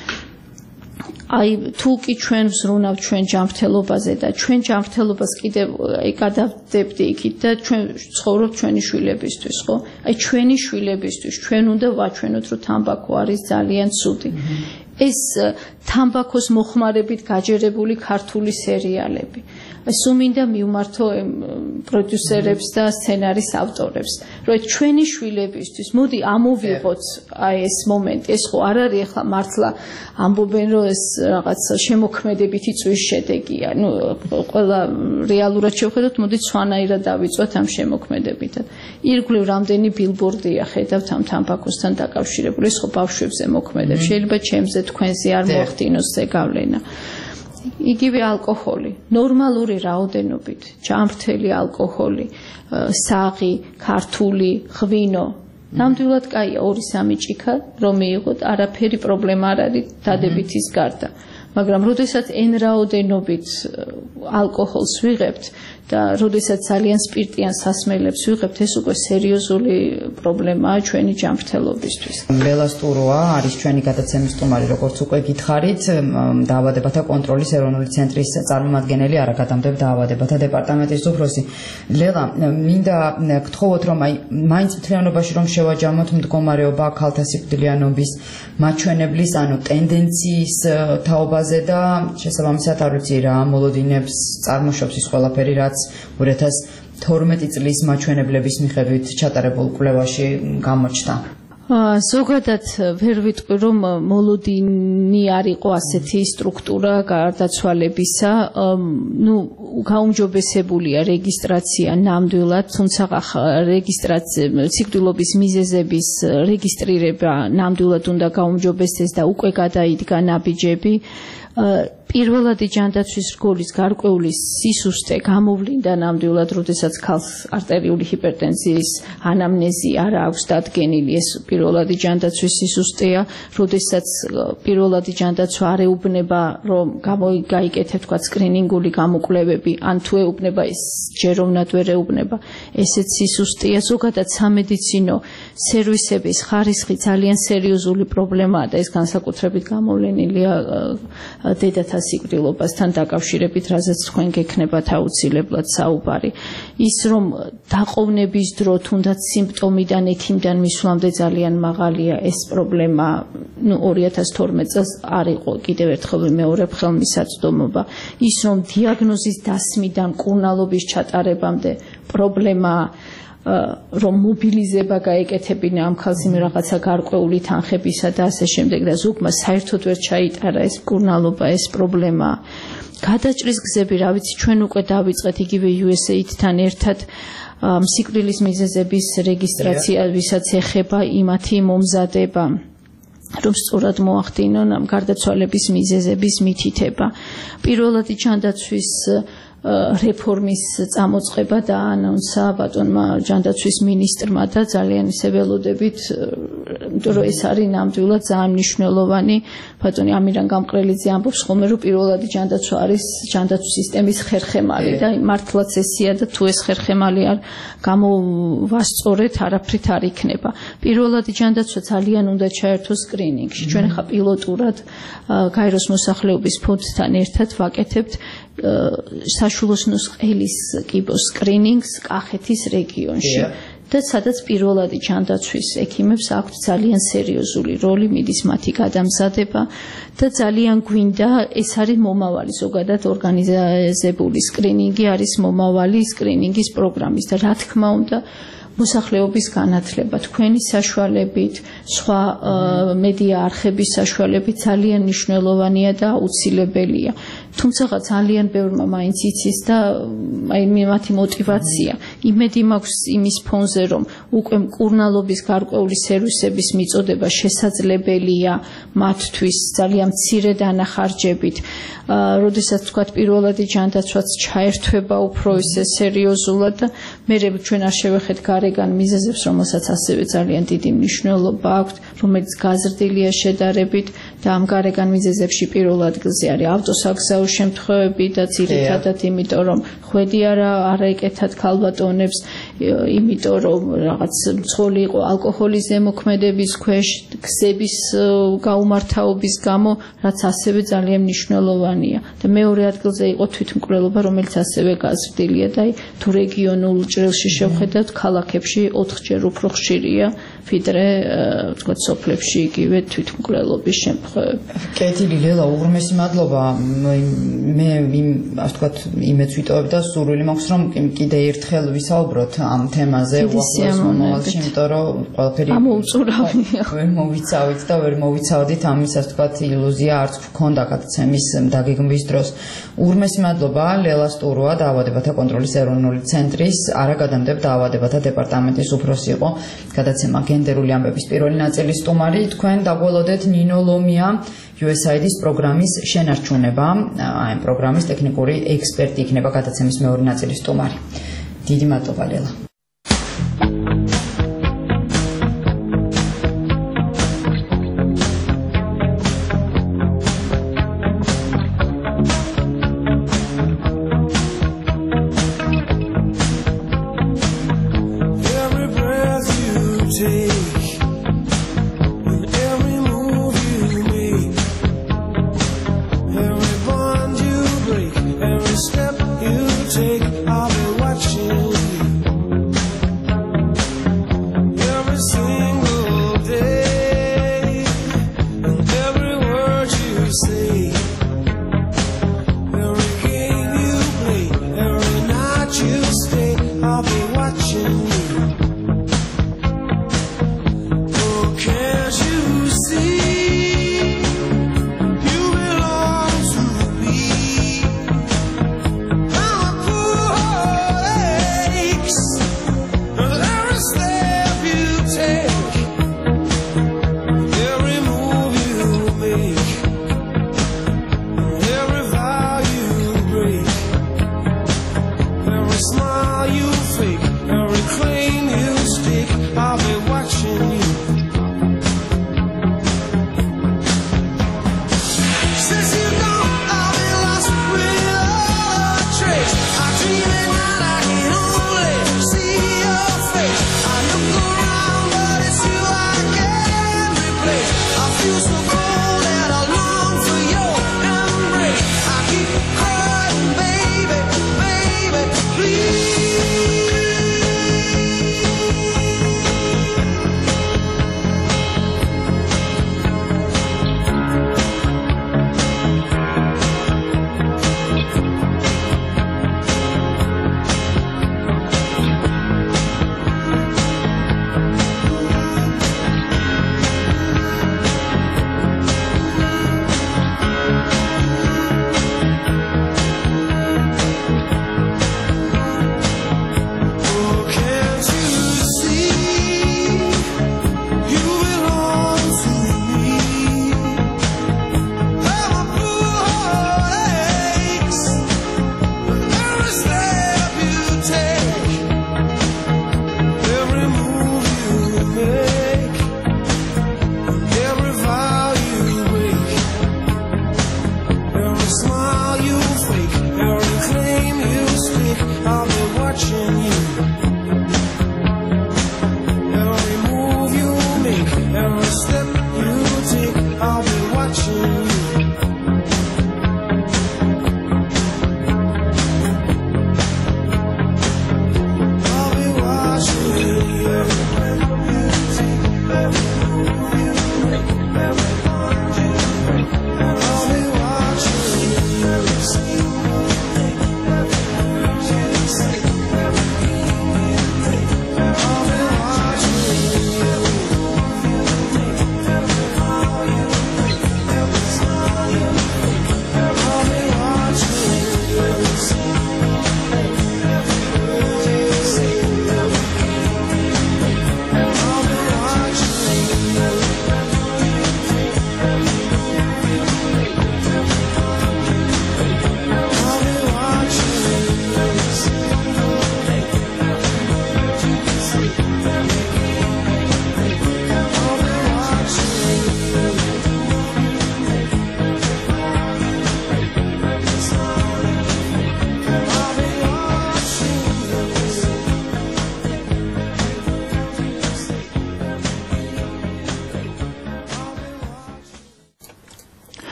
აი თუ კი ჩვენ ვზრუნავთ ჩვენ ჯანმრთელობაზე და ჩვენ ჯანმრთელობას კიდევ გადავდებდი იქით და ჩვენ ცხოვრობთ ჩვენი შვილებისთვის, ხო? აი ჩვენი შვილებისთვის ჩვენ უნდა ვაჩვენოთ, რომ თამბაქო არის ძალიან ცუდი. ეს თამბაქოს მოხმარებით გაჯერებული ქართული სერიალები. სულ მინდა მივმართო პროდიუსერებს და სცენარის ავტორებს, რომ ჩვენი შვილებისთვის მოდი ამოვიღოთ აი ეს მომენტი. ეს ხო არ არის ახლა მართლა ამბობენ, რომ ეს რაღაც შემოქმედებითი წვის შედეგია. ყველა რეალურად შევხედოთ, მოდი სხვანაირად დავიწყოთ ამ შემოქმედებითად. ირგვლივ რამდენი ბილბორდია ხედავთ ამ თამბაქოსთან დაკავშირებული, ეს ხო ბავშვებზე მოქმედებს. შეიძლება ჩემზე თქვენზე არ მოახდინოს ზეგავლენა. იგივე ალკოჰოლი, ნორმალური რაოდენობით, ჯანმრთელი ალკოჰოლი, საღი, ქართული, ღვინო. ნამდვილად კაია 2-3 ჭიქა რომ მიიღოთ, არაფერი პრობლემა არ არის დადებითის გარდა. მაგრამ როდესაც n რაოდენობით ალკოჰოლს ვიღებთ და როდესაც ძალიან სპირტიან სასმელებს ვიღებთ, ეს უკვე სერიოზული პრობლემაა ჩვენი ჯანმრთელობისთვის. ლელა სტუროა არის ჩვენი გადაცემის სტუმარი, როგორც უკვე გითხარით, დაავადებათა კონტროლის ეროვნული ცენტრის წარმომადგენელი, არაგადამტებ დაავადებათა დეპარტამენტის უფროსი. ლელა, მინდა გთხოვოთ, რომ აი მაინც მთლიანობაში რომ შევაჯამოთ მდგომარეობა ქალთა სიკვდილიანობის მაჩვენებლის, ანუ ტენდენციის თაობაზე და შესაბამისად არ ვიცი რა მოლოდინებს წარმოშობს ის ყველაფერი, რაც 2012 წლის მაჩვენებლების მიხედვით ჩატარებულ კვლევაში გამოჩნდა. ზოგადად ვერ ვიტყვი რომ მოლოდინი არ იყო ასეთი სტრუქტურა გარდაცვალებისა, გაუმჯობესებულია რეგისტრაცია ნამდვილად, თუმცა რეგისტრაცია სიკვდილობის მიზეზების რეგისტრირება ნამდვილად უნდა გაუმჯობესდეს და უკვე გადაიდგა ნაბიჯები. პირველადი ჯანდაცვის რგოლის გარკვეული სისუსტე გამოვლინდა ნამდვილად, როდესაც ქალს არტერიული ჰიპერტენზიის ანამნეზი არ აქვს დადგენილი, ეს პირველადი ჯანდაცვის სისუსტეა, როდესაც პირველადი ჯანდაცვა არ ეუბნება, რომ გაიკეთებ თქვა სკრინინგული გამოკვლევები, ან თუ ეუბნება ეს ჯეროვნად ვერ ეუბნება, ესეც სისუსტეა. ზოგადად სამედიცინო სერვისების ხარისხი ძალიან სერიოზული პრობლემაა და ეს განსაკუთრებით გამოვლენილია დედათა სიკვდილობასთან დაკავშირებით, რაზეც თქვენ გექნებათ აუცილებლად საუბარი. ის რომ დაყოვნების დრო თუნდაც სიმპტომიდან ექიმიდან მისვლამდე ძალიან მაღალია, ეს პრობლემა 2012 წელს არ იყო კიდევ ერთხელ ვიმეორებ ხელმისაწვდომობა. ის რომ დიაგნოზის დასმიდან კურნალობის ჩატარებამდე პრობლემაა, რომ მობილიზება გაეკეთებინა ამ ქალს იმ რაღაცა გარკვეული თანხებისა და ასე შემდეგ და ზოგმა საერთოდ ვერ ჩაიტარა ეს კურნალობა, ეს პრობლემაა. გადაჭრის გზები, რა ვიცი, ჩვენ უკვე დავიწყეთ იგივე USAID-თან ერთად სიკვდილის მიზეზების რეგისტრაცია, ვისაც ეხება იმათი მომზადება, რომ სწორად მოახდინონ ამ გარდაცვალების მიზეზების მითითება. პირველადი ჯანდაცვის რეფორმის წამოწყება დაანონსა ბატონმა ჯანდაცვის მინისტრმა და ძალიან ისე ველოდებით, რომ ეს არის ნამდვილად ძალიან მნიშვნელოვანი. ბატონი ამირან გამყრელიძე ამბობს ხოლმე, რომ პირველადი ჯანდაცვა არის ჯანდაცვის სისტემის ხერხემალი და მართლაც ესეა და თუ ეს ხერხემალი არ გამოვასწორეთ, არაფრით არ იქნება. პირველადი ჯანდაცვა ძალიან უნდა ჩაერთოს სკრინინგში. ჩვენ ხა პილოტურად გაეროს მოსახლეობის ფონდთან ერთად ვაკეთებთ საშულოსნოს ყელის კიბოს სკრინინგს კახეთის რეგიონში და სადაც პირველადი ჯანდაცვის ექიმებს აქვთ ძალიან სერიოზული როლი, მიდის მათი გადამზადება და ძალიან გვინდა, ეს არის მომავალი, ზოგადად ორგანიზებული სკრინინგი არის მომავალი სკრინინგის პროგრამის და რა თქმა უნდა მოსახლეობის განათლება, თქვენი საშუალებით, სხვა მედია არხების საშუალებით ძალიან მნიშვნელოვანია და აუცილებელია. თუმცა ძალიან ბევრმა მაინც იცის და მათი мотиваცია. იმედი მაქვს იმის ფონზე, რომ უკვე მკურნალობის გარკვეული სერვისების მიწოდება შესაძლებელია მათთვის ძალიან მცირე დანახარჯებით. როდესაც თქვათ პირველადი ჯანდაცვაც ჩაერთვება უფრო ისე სერიოზულად და მე ჩვენ არ შევეხეთ გარეგან მიზეზებს, რომელსაც ასევე ძალიან დიდი მნიშვნელობა აქვს, რომელიც გაზრდილია შედარებით და ამ გარეგან მიზეზებში პირველ ადგილზე არის ავტოსაგზაო შემთხვევები და ძირითადად იმიტომ რომ ხვედი არ ეკეთათ ქალბატონებს, იმიტომ რომ რაღაც მძღოლი იყო ალკოჰოლის ზემოქმედების ქვეშ, გზების გაუმართავობის გამო, რაც ასევე ძალიან მნიშვნელოვანია და მეორე ადგილზე იყო თვითმკვლელობა, რომელიც ასევე გაზრდილია და თუ რეგიონულ ჭრილში შევხედავთ, ქალაქებში 4-ჯერ უფრო ხშირია ვიდრე ვთქვათ სოფლებში იგივე თვითმკვლელობის შემთხვევები. კეთილი ლელა, უღრმესი მადლობა. მე ასე ვთქვათ იმეც ვიტოვებ და სურვილი მაქვს რომ კიდე ერთხელ ვისაუბროთ ამ თემაზე უახლოეს მომავალში, იმიტომ რომ ყველაფერი ამოუწურავია. ვერ მოვიცავით და ვერ მოვიცავდით ამის ასე ვთქვათ ილუზია არც გქონდა გადაცემის დაგეგმვის დროს. უღრმესი მადლობა ლელა სტუროა, დაავადებათა კონტროლის ეროვნული ცენტრის არაგადამტებ დაავადებათა დეპარტამენტის უფროსი იყო. გადაცემა გენდერული ამბების პირველი ნაწილის სტუმარი. თქვენ დაგველოდეთ ნინო ლომია, USAID-ის პროგრამის შენარჩუნება, ამ პროგრამის ტექნიკური ექსპერტი იქნება გადაცემის მეორე ნაწილის სტუმარი. დიდი მადლობა ლელა. Every step you take, I'll be watching you.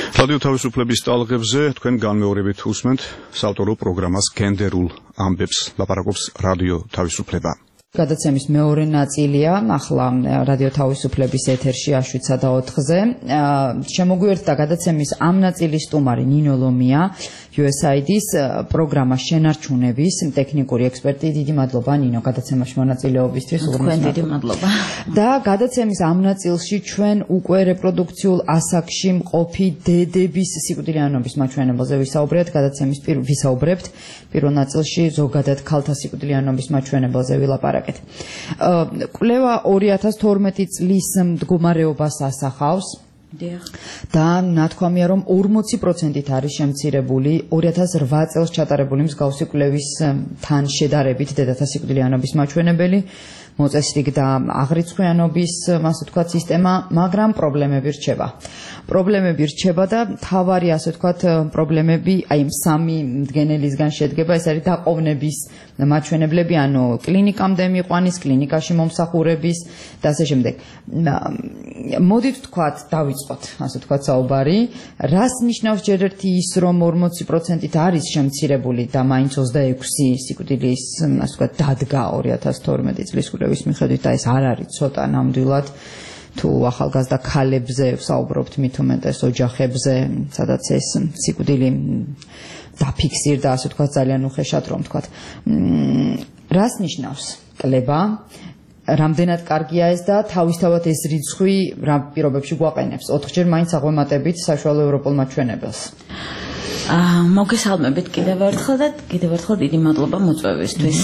რადიო თავისუფლების ტალღებზე თქვენ განმეორებით უსმენთ საავტორო პროგრამას გენდერულ ამბებს ლაპარაკობს რადიო თავისუფლება. გადაცემის მეორე ნაწილია ახლა რადიო თავისუფლების ეთერში 7:04-ზე. შემოგვიერთდა გადაცემის ამ ნაწილის სტუმარი ნინო ლომია, USAID-ის პროგრამას შენარჩუნების ტექნიკური ექსპერტი. დიდი მადლობა ნინო გადაცემაში მონაწილეობისთვის. თქვენ დიდი მადლობა. და გადაცემის ამ ნაწილში ჩვენ უკვე რეპროდუქციულ ასაკში მყოფი დედების სიკვდილიანობის მაჩვენებელზე ვისაუბრებთ. პირველ ნაწილში ზოგადად ქალთა სიკვდილიანობის მაჩვენებელზე ვილაპარაკეთ. კვლევა 2012 წლის მდგომარეობას ასახავს. და ნათქვამია, რომ 40%-ით არის შემცირებული 2008 წელს ჩატარებული მსგავსი კვლევისთან შედარებით დედათა სიკვდილიანობის მაჩვენებელი, მოწესრიგ და აღრიცხვიანობის, ასე ვთქვათ, სისტემა, მაგრამ პრობლემები რჩება. და თავარი, ასე ვთქვათ, პრობლემები, აი სამი მდგენელისგან შედგება, ეს არის დაყოვნების მაჩვენებლები, ანუ კლინიკამდე მიყვანის, კლინიკაში მომსახურების და ასე შემდეგ. მოდით ვთქვათ, დავიწყოთ, ასე ვთქვათ, საუბარი, რას ნიშნავს ჯერ ერთი ის, რომ 40%-ით არის შემცირებული და მაინც 26 სიკვდილის, ასე ვთქვათ, დადგა 2012 წლის კვლევის მიხედვით და ეს არ არის ცოტა ნამდვილად. თუ ახალგაზრდა ქალებზე ვსაუბრობთ, მით უმეტეს ოჯახებზე, სადაც ეს სიკვდილი დაფიქსირდა, ასე ვთქვათ, ძალიან უხეშად რომ ვთქვათ. რას ნიშნავს კლება? რამდენად კარგია ეს და თავისთავად ეს რიცხვი რა პირობებში გვაყენებს? 4-ჯერ მაინც აღვემატებით საშუალო ევროპულ მაჩვენებელს. მოგესალმებით კიდევ ერთხელ დიდი მადლობა მოწვევისთვის.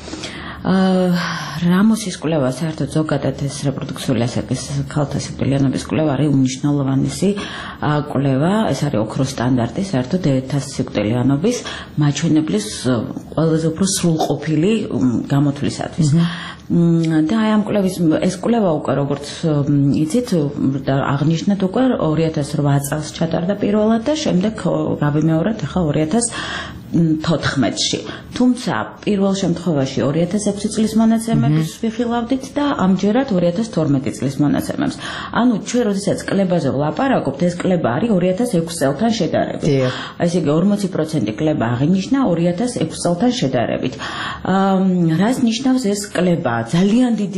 რამოსის კვლევა საერთოდ ზოგადად ეს რეპროდუქციული ასაკის ქალთა სიკვდილიანობის კვლევა არის უმნიშვნელოვანესი კვლევა, ეს არის ოქროს სტანდარტი საერთოდ დედათა სიკვდილიანობის მაჩვენებლის ყველაზე უფრო სრულყოფილი გამოთვლისათვის. და აი ამ კვლევის ეს კვლევა უკვე როგორც იცით და აღნიშნეთ უკვე 2008 წელს ჩატარდა პირველად და შემდეგ გავიმეორეთ ახლა 2014-ში. თუმცა პირველ შემთხვევაში 2006 წლის მონაცემებს ვიხილავდით და ამჯერად 2012 წლის მონაცემებს. ანუ ჩვენ როდესაც კლებაზე ვლაპარაკობთ, ეს კლება არის 2006 წელთან შედარებით. ესე იგი 40% კლება აღინიშნა 2006 წელთან შედარებით. რას ნიშნავს ეს კლება? ძალიან დიდი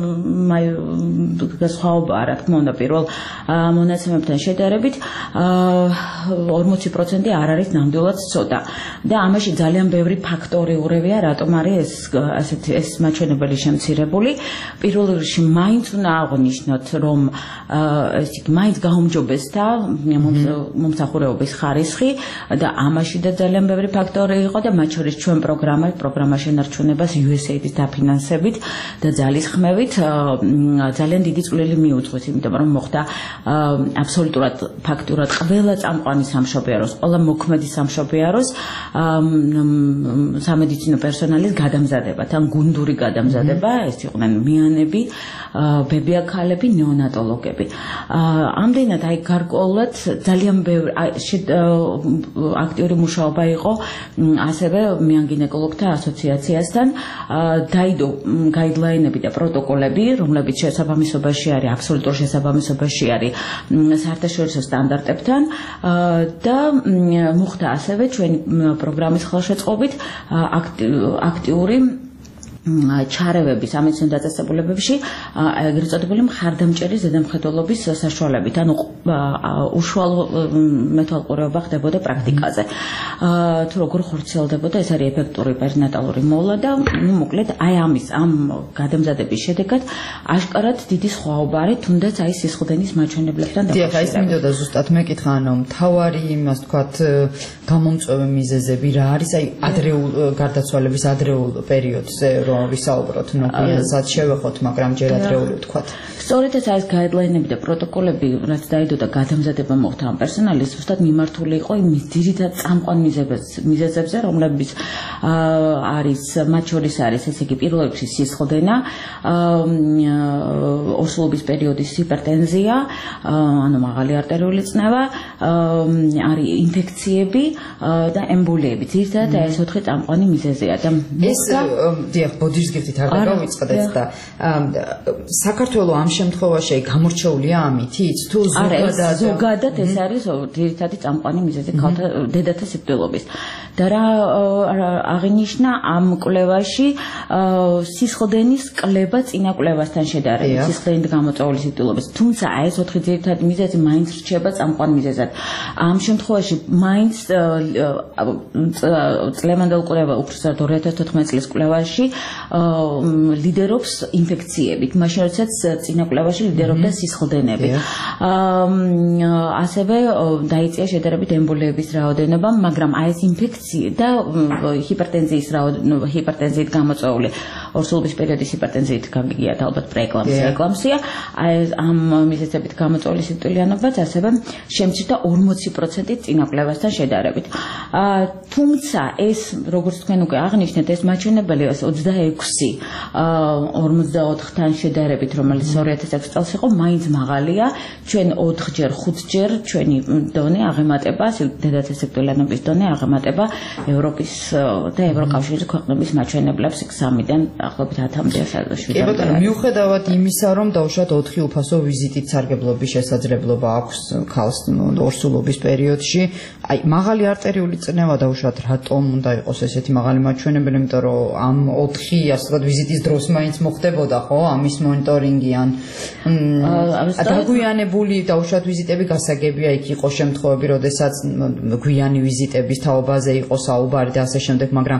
სხვაობაა, რა თქმა უნდა, პირველ მონაცემებთან შედარებით 40% არ არის ნამდვილად ცოტა. და ამაში ძალიან ბევრი ფაქტორიურია, რატომ არის ეს მაჩვენებელი შემცირებული. პირველ რიგში მაინც უნდა აღვნიშნოთ, რომ ეს მაინც გაუმჯობესდა მომსახურების ხარისხი და ამაში და ძალიან ბევრი ფაქტორი იყო და მათ შორის ჩვენ პროგრამა შენარჩუნებას USAID-ის დაფინანსებით და ძალისხმევით ძალიან დიდი წვლილი მიუძღვის, იმიტომ რომ მოხდა აბსოლუტურად ფაქტურად ყველა წამყვანი სამშობიაროს, ყველა მოქმედი სამშობიაროს სამედიცინო პერსონალის გადამზადება, თან გუნდური გადამზადება, ეს იყვნენ მიანები, ბებია-ქალები, ნეონატოლოგები. ამდენად აი გარკვეულად ძალიან ბევრი აქტიური მუშაობა იყო ასევე მიან გინეკოლოგთა ასოციაციასთან, დაიდო გაიდლაინები და პროტოკოლები, რომლებიც შესაბამისობაში არის, აბსოლუტურ შესაბამისობაში არის საერთაშორისო სტანდარტებთან და მოხდა ასევე ჩვენი პროგრამის ხელშეწყობით აქტიური ჩარევების სამედიცინო დაწესებულებებში ეგრეთ წოდებული მხარდამჭერი ზედამხედველობის საშუალებით, ანუ უშუალო მეთვალყურეობა ხდებოდა პრაქტიკაზე. თუ როგორ ხორციელდებოდა, ეს არის ეფექტური პერინატალური მოვლა და მოკლედ აი ამ გადამზადების შედეგად აშკარად დიდი სხვაობა არის, თუნდაც აი სისხლდენის მაჩვენებლებთან დაკავშირებით. დიახ, ეს მინდოდა ზუსტად მეკითხა, ანუ მთავარი იმას თქვათ გამომწვევი მიზეზები რა არის, აი ადრეულ გარდაცვალების ადრეულ პერიოდზე ვისაუბროთ, ნოყიაზად შევეხოთ, მაგრამ ჯერ ადრეული ვთქვათ. სწორედ ეს არის გაიდლაინები და პროტოკოლები, რაც დაიდო და გადამზადება მოხდა ამ პერსონალის, ზუსტად მიმართული იყო იმის ძირითად წამყვან მიზეზებზე, რომლებიც არის, მათ შორის არის, ესე იგი, პირველ რიგში სისხლდენა, ორსულობის პერიოდის ჰიპერტენზია, ანუ მაღალი არტერიული წნევა, არის ინფექციები და ემბოლიები. ძირითადად ეს 4 წამყვანი მიზეზია და ეს დიახ, ბოდიშს გიხდით არ დაგავიწყდეთ და საქართველოს ამ შემთხვევაში გამორჩეულია ამითიც თუ ზოგადად ეს არის ძირითადი წამყვანი მიზეზი ქალთა დედათა სიკვდილობის და რა აღინიშნა ამ კვლევაში სისხლდენის კლება წინა კვლევასთან შედარებით სისხლდენით გამოწვეული სიკვდილობის თუმცა აი ეს 4 ძირითადი მიზეზი მაინც რჩება წამყვან მიზეზად ამ შემთხვევაში მაინც წლევანდელ კვლევა უბრალოდ 2014 წლის კვლევაში ლიდერობს ინფექციებით მაშინ როდესაც წინა კვლევაში ლიდერობდა სისხლდენები ასევე დაიწია შედარებით ემბოლიების რაოდენობა მაგრამ აი ეს ინფექცია და ჰიპერტენზიით გამოწვეული ორსულობის პერიოდის ჰიპერტენზიით გაგიგიათ ალბათ პრეეკლამსია აი ამ მიზეზებით გამოწვეული სიკვდილიანობაც ასევე შემცირდა 40% წინა კვლევასთან შედარებით თუმცა ეს როგორც თქვენ უკვე აღნიშნეთ ეს მაჩვენებელი 26-54-თან შედარებით რომელიც 2006 წელს იყო მაინც მაღალია ჩვენ 4-ჯერ 5-ჯერ ჩვენი დონე აღემატება დედათა სიკვდილიანობის დონე აღემატება ევროპის და ევროკავშირის ქვეყნების მაჩვენებლებს 3-დან ახლობით 10-მდე კი ბატონო მიუხედავად იმისა რომ დაუშვათ 4 უფასო ვიზიტით სარგებლობის შესაძლებლობა აქვს ქალს ორსულობის პერიოდში აი მაღალი არტერიული წნევა დაუშვათ რატომ უნდა იყოს ესეთი მაღალი მაჩვენებელი იმიტომ რომ ამ 4 ასე ვთქვათ ვიზიტის დროს მაინც მოხდებოდა ხო ამის მონიტორინგი ან დაგვიანებული დაუშვათ ვიზიტები გასაგებია იქ იყო შემთხვევები როდესაც გვიანი ვიზიტების თაობაზე იყო საუბარი და ასე შემდეგ მაგრამ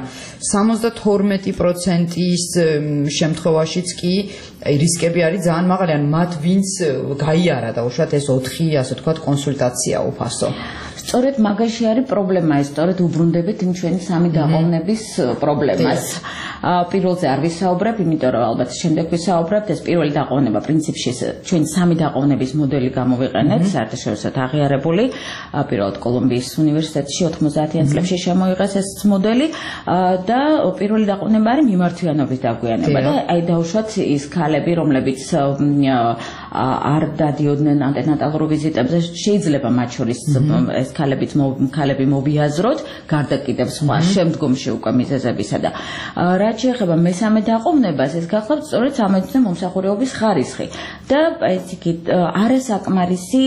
72%-ის შემთხვევაშიც კი რისკები არის ძალიან მაღალი ან მათ ვინც გაიარა დაუშვათ ეს 4 ასე ვთქვათ კონსულტაცია უფასო სწორედ მაგაში არის პრობლემა ეს სწორედ უბრუნდებით იმ ჩვენი სამი დაყოვნების პრობლემას პირველზე არ ვისაუბრებ იმიტომ რომ ალბათ შემდეგ ვისაუბრებთ ეს პირველი დაყოვნება პრინციპში ჩვენ სამი დაყოვნების მოდელი გამოვიყენეთ საერთაშორისო აღიარებული პირველად კოლუმბიის უნივერსიტეტში 90-იან წლებში შემოიღეს ეს მოდელი და პირველი დაყოვნება არის მიმართვიანობის დაგვიანება და აი დაუშვათ ის ქალები რომლებიც არ დადიოდნენ ანტენატალურ ვიზიტებზე შეიძლება მათ შორის ეს ქალები მოვიაზროთ გარდა კიდევ სხვა შემდგომში უკვე მიზეზებისა და რაც შეეხება მესამე დაყოვნებას ეს გახლავთ სწორედ სამედიცინო მომსახურეობის ხარისხი და ეს იგი არასაკმარისი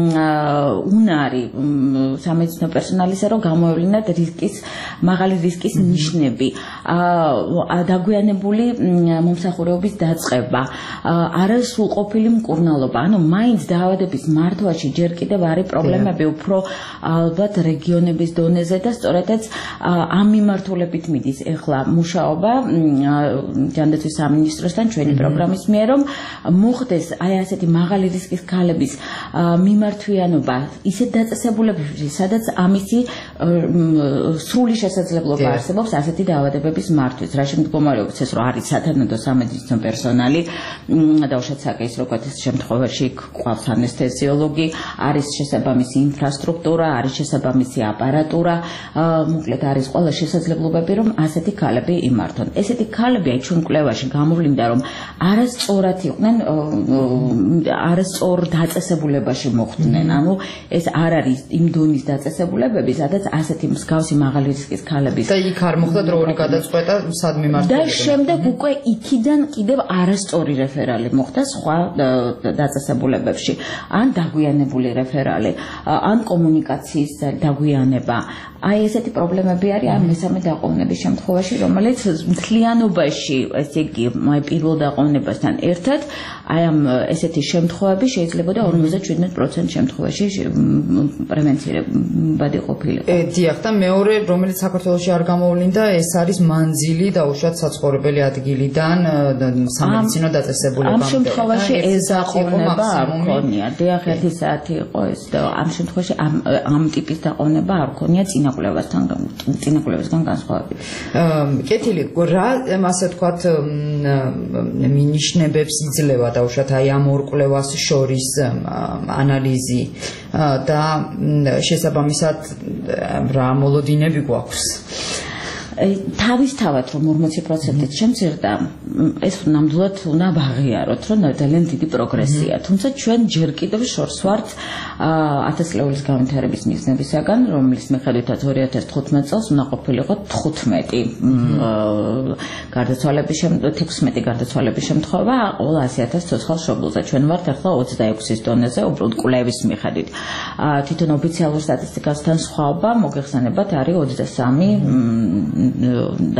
უნარი სამედიცინო პერსონალისა რომ გამოევლინათ მაღალი რისკის ნიშნები დაგვიანებული მომსახურეობის დაწყება არასრულყოფილი მკურნალობა ანუ მაინც დაავადების მართვაში ჯერ კიდევ არის პრობლემები უფრო ალბათ რეგიონების დონეზე და სწორედაც ამ მიმართულებით მიდის ეხლა მუშაობა ჯანდაცვის სამინისტროსთან ჩვენი პროგრამის მიერ რომ მოხდეს აი ასეთი მაღალი რისკის ქალების მიმართვიანობა ისეთ დაწესებულებებში სადაც ამისი სრული შესაძლებლობა არსებობს ასეთი დაავადებების მართვის რა შემდგომარეობაც ეს რომ არის სათანადო სამედიცინო პერსონალი დაუშვათ საკეის როგორც შემთხვევაში გვყავს ანესთეზიოლოგი არის შესაბამისი ინფრასტრუქტურა არის შესაბამისი აპარატურა მოკლედ არის ყველა შესაძლებლობები რომ ასეთი ქალები იმართონ ესეთი ქალები აი ჩვენ კვლევაში გამოვლინდა რომ არასწორად იყვნენ არასწორ დაწესებულებაში მოხვდნენ ანუ ეს არ არის იმ დონის დაწესებულებები სადაც ასეთი მსგავსი მაღალი რისკის ქალების და იქ არ მოხდა დროული გადაწყვეტა სად მიმართულებით და შემდეგ უკვე იქიდან კიდევ არასწორი რეფერალი მოხდა სხვა დაწესებულებებში ან დაგვიანებული რეფერალი ან კომუნიკაციის დაგვიანება აი ესეთი პრობლემები არის ამ მესამე დაყოვნების შემთხვევაში რომელიც მთლიანობაში ესე იგი პირველ დაყოვნებასთან ერთად აი ამ ესეთი შემთხვევები შეიძლება და 57% შემთხვევაში პრევენცირებადი ყოფილიყო. დიახ და მეორე რომელიც საქართველოში არ გამოვლინდა ეს არის მანძილი დაუშვათ საცხოვრებელი ადგილიდან სამედიცინო დაწესებულებამდე. ამ შემთხვევაში ეს დაყოვნება არ ქონია. დიახ 1 საათი იყო ეს და ამ შემთხვევაში ამ ტიპის დაყოვნება არ ქონია წინაკვლევასთან განსხვავებით. კეთილი რა ასე ვთქვათ მინიშნებებს იძლევა დაუშვათ აი ამ ორ კვლევას შორის ანალიზი და შესაბამისად რა მოლოდინები გვაქვს თავისთავად რომ 40%-ით შემცირდა, ეს ნამდვილად უნდა ვაღიაროთ, რომ ძალიან დიდი პროგრესია. თუმცა ჩვენ ჯერ კიდევ შორს ვართ 1000 წლების განვითარების მიზნებისაგან, რომლის მიხედვითაც 2015 წელს უნდა ყოფილიყო 16 გარდაცვალების შემთხვევა ყოველ 100,000 ცოცხალ მშობელზე. ჩვენ ვართ ახლა 26-ის დონეზე, უბრალოდ კვლევის მიხედვით. თვითონ ოფიციალურ სტატისტიკასთან სხვაობა მოგეხსენებათ არის 23 და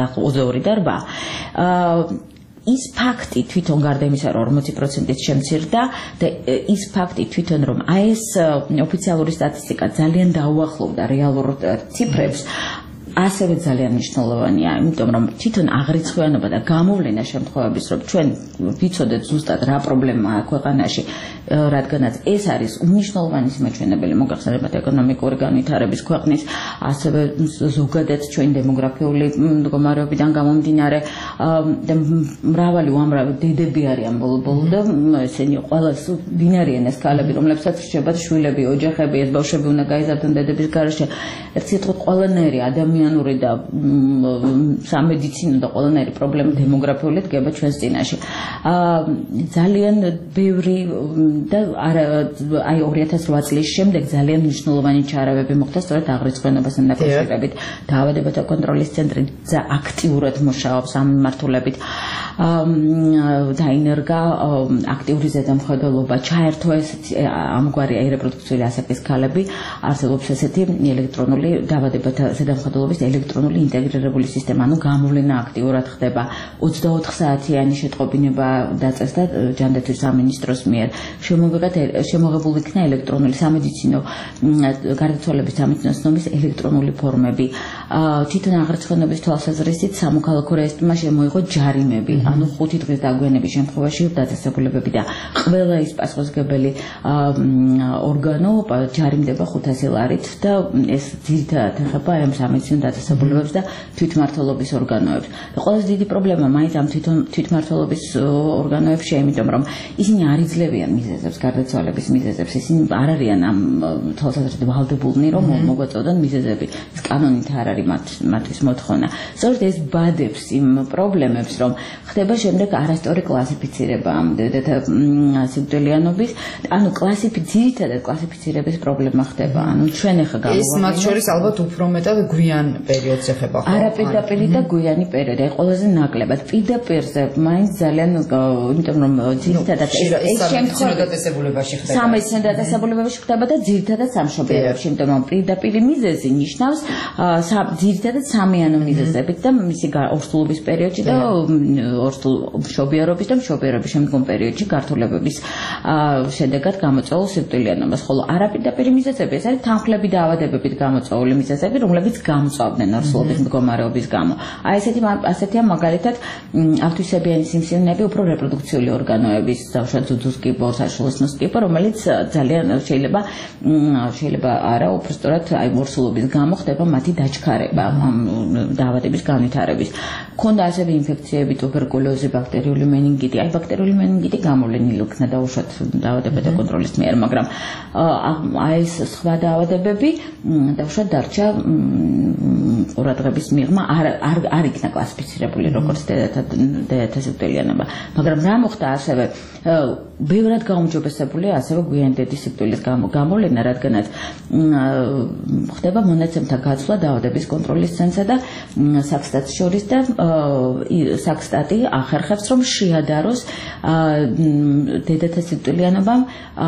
8. ის ფაქტი თვითონ გარდა იმისა, რომ 40%-ით შემცირდა და ის ფაქტი თვითონ რომ ეს ოფიციალური სტატისტიკა ძალიან დაუახლოვდა რეალურ ციფრებს, ასევე ძალიან მნიშვნელოვანია, იმიტომ რომ თვითონ აღრიცხვიანობა და გამოვლენა შემთხვევების, რომ ჩვენ ვიცოდეთ ზუსტად რა პრობლემაა ქვეყანაში, რადგანაც ეს არის უმნიშვნელოვანესი მაჩვენებელი მოგახსენებათ ეკონომიკური განვითარების ქვეყნის, ასევე ზოგადად ჩვენი დემოგრაფიული მდგომარეობიდან გამომდინარე და მრავალი უამრავი დედები არიან ბოლო-ბოლო და ესენი ყველა ვინ არიან ეს ქალები, რომლებსაც რჩებათ შვილები, ოჯახები, ეს ბავშვები უნდა გაიზარდონ დედების გარეშე. ერთ სიტყვით ყველანაირი ადამიანური და სამედიცინო და ყველანაირი პრობლემა დემოგრაფიული დგება ჩვენს წინაშე. ძალიან ბევრი და აი 2008 წლის შემდეგ ძალიან მნიშვნელოვანი ჩარავები მოხდა სწორედ აღრიცხვიანობასთან დაკავშირებით. დაავადებათა კონტროლის ცენტრი აქტიურად მუშაობს ამ მიმართულებით. დაინერგა აქტიური ზედამხედველობა, ჩაერთვა ამგვარი რეპროდუქციული ასაკის ქალები, არსებობს ესეთი ელექტრონული დაავადებათა ზედამხედველობის ელექტრონული ინტეგრირებული სისტემა, ანუ გამოვლენა აქტიურად ხდება. 24 საათიანი შეტყობინება დაწესდა ჯანდაცვის სამინისტროს მიერ. შემოღებული იქნა ელექტრონული სამედიცინო გარდაცვალების სამედიცინო ცნობის ელექტრონული ფორმები. თვითონ აღრიცხვიანობის თვალსაზრისით სამოქალაქო რეესტრმა შემოიღო ჯარიმები, ანუ 5 დღის დაგვიანების შემთხვევაში დაწესებულებები და ყველა ის პასუხისმგებელი ორგანო ჯარიმდება 500 ლარით და ეს ძირითადად ეხება ამ სამედიცინო დაწესებულებებს და თვითმმართველობის ორგანოებს. და ყველაზე დიდი პრობლემა მაინც ამ თვითმმართველობის ორგანოებში, იმიტომ რომ ისინი არ იძლევიან მიზეზებს, გარდაცვალების მიზეზებს, ისინი არ არიან ამ თვალსაზრისით ვალდებულნი, რომ მოგვაწოდონ მიზეზები. ეს კანონით არ არის მათთვის მოთხოვნა. სწორედ ეს ბადებს იმ პრობლემებს, რომ ხდება შემდეგ არასწორი კლასიფიცირება ამ დედა სიკვდილიანობის, ანუ ძირითადად კლასიფიცირების პრობლემა ხდება. ანუ ჩვენ ახლა ეს მათ შორის ალბათ უფრო მეტად გვიან პერიოდს ეხება. არა პირდაპირ და გვიანი პერიოდი, აი ყველაზე ნაკლებად. პირდაპირზე მაინც ძალიან, იმიტომ რომ ძირითადად ეს შემთხვევა სამედიცინო დაწესებულებაში ხდება და ძირითადად სამშობიაროში, იმიტომ რომ პირდაპირი მიზეზი ნიშნავს ძირითადად სამიანო მიზეზებით და მისი ორსულობის პერიოდში და მშობიარობის და მშობიარობის შემდგომ პერიოდში გართულებების შედეგად გამოწვეულ სიკვდილიანობას, ხოლო არაპირდაპირი მიზეზები ეს არის თანხლები დაავადებებით გამოწვეული მიზეზები, რომლებიც გამწვავდნენ ორსულობის მდგომარეობის გამო. აი ასეთია მაგალითად ავთვისებიანი სიმსივნეები უფრო რეპროდუქციული ორგანოების, დავუშვათ ძუძუს კიბო, საშუალოსნოს კიბო, რომელიც ძალიან შეიძლება არა უბრალოდ აი ორსულობის გამო ხდება მათი დაჩქარება დაავადების განვითარების. ქონდა ასევე ინფექციები, ტუბერკულოზი, ბაქტერიული მენინგიტი. აი ბაქტერიული მენინგიტი გამოვლენილი იქნა დავუშვათ დაავადებათა კონტროლის მიერ, მაგრამ აი ეს სხვა დაავადებები დავუშვათ დარჩა ყურადღების მიღმა არ იქნა კლასიფიცირებული როგორც დედათა სიკვდილიანობა. მაგრამ რა მოხდა ასევე ბევრად გაუმჯობესებულია ასევე გვიანი დედის სიკვდილის გამოვლენა, რადგანაც ხდება მონაცემთა გაცვლა დაავადების კონტროლის ცენტრსა და საქსტატს შორის და საქსტატი ახერხებს, რომ შეადაროს დედათა სიკვდილიანობამ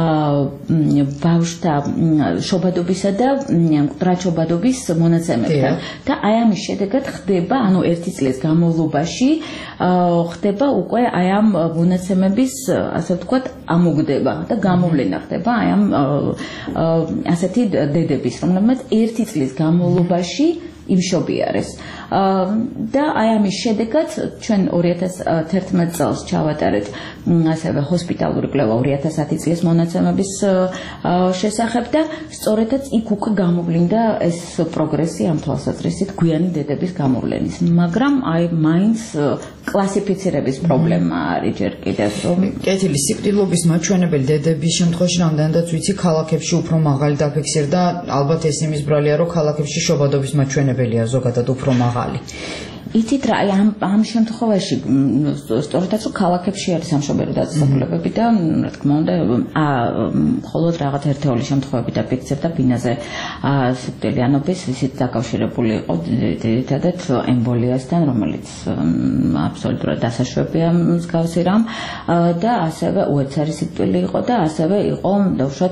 ბავშვთა შობადობისა და მკვდრაჩობადობის მონაცემებთან. და აი ამის შედეგად ხდება, ანუ 1 წლის განმავლობაში ხდება უკვე აი ამ მონაცემების, ასე ვთქვათ, ამოგდება და გამოვლენა ხდება აი ამ ასეთი დედების, რომლებმაც 1 წლის განმავლობაში იმშობიარეს. და აი ამის შედეგად ჩვენ 2011 წელს ჩავატარეთ ასევე ჰოსპიტალური კვლევა 2010 წლის მონაცემების შესახებ და სწორედაც იქ უკვე გამოვლინდა ეს პროგრესი ამ თვალსაზრისით გვიანი დედების გამოვლენის. მაგრამ აი მაინც კლასიფიცირების პრობლემა არის ჯერ კიდევ რომ კეთილი სიკვდილობის მაჩვენებელი დედების შემთხვევაში რამდენადაც ვიცი ქალაქებში უფრო მაღალი დაფიქსირდა ალბათ ეს იმის ბრალია რომ ქალაქებში შობადობის მაჩვენებელია ზოგადად უფრო მაღალი იცით რა ამ შემთხვევაში სწორედაც რომ ქალაქებში არის სამშობლო დაწესებულებები და რა თქმა უნდა მხოლოდ რაღაც ერთეული შემთხვევები დაფიქსირდა ბინაზე სიკვდილიანობის ისიც დაკავშირებული იყო ძირითადად ემბოლიასთან რომელიც აბსოლუტურად დასაშვებია მსგავსი რამ და ასევე უეცარი სიკვდილი იყო და ასევე იყო დაუშვათ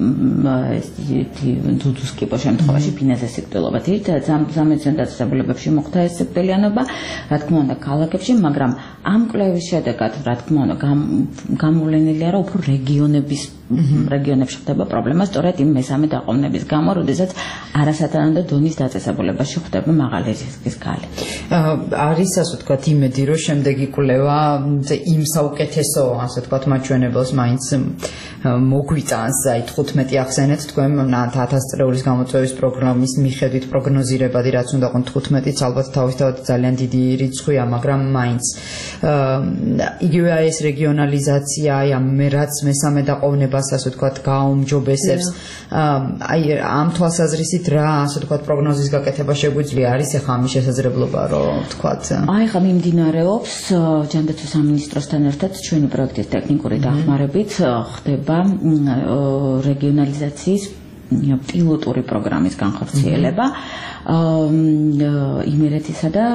დუდუს კიპოს შემთხვევაში ბინაზე სიკვდილობა ძირითადად სამედიცინო დაწესებულებებში მოხდა ეს სიკვდილიანობა რა თქმა უნდა ქალაქებში, მაგრამ ამ კვლევის შედეგად რა თქმა უნდა გამოვლენილია რომ უფრო რეგიონებში ხდება პრობლემა სწორედ იმ მესამე დაყოვნების გამო, როდესაც არასათანადო დონის დაწესებულებაში ხდება მაღალი რისკის ქალი. არის ასე ვთქვათ იმედი რომ შემდეგი კვლევა იმ საუკეთესო ასე ვთქვათ მაჩვენებელს მაინც მოგვიტანს, აი 15 ახსენეთ თქვენ 1000 წრეულის გამოწვევის პროგრამის მიხედვით პროგნოზირებადი რაც უნდა ყოფილიყო 15-იც ალბათ თავისთავად ძალიან დიდი რიცხვია, მაგრამ მაინც იგივე ეს რეგიონალიზაცია, აი მე რაც მესამე დაყოვნებას ასე ვთქვათ გააუმჯობესებს, აი ამ თვალსაზრისით რა ასე ვთქვათ პროგნოზის გაკეთება შეგვიძლია, არის ახლა ამის შესაძლებლობა რომ ვთქვათ. აი ხა მიმდინარეობს ჯანდაცვის სამინისტროსთან ერთად ჩვენი პროექტის ტექნიკური დახმარებით ხდება რეგიონალიზაციის პილოტური პროგრამის განხორციელება იმერეთისა და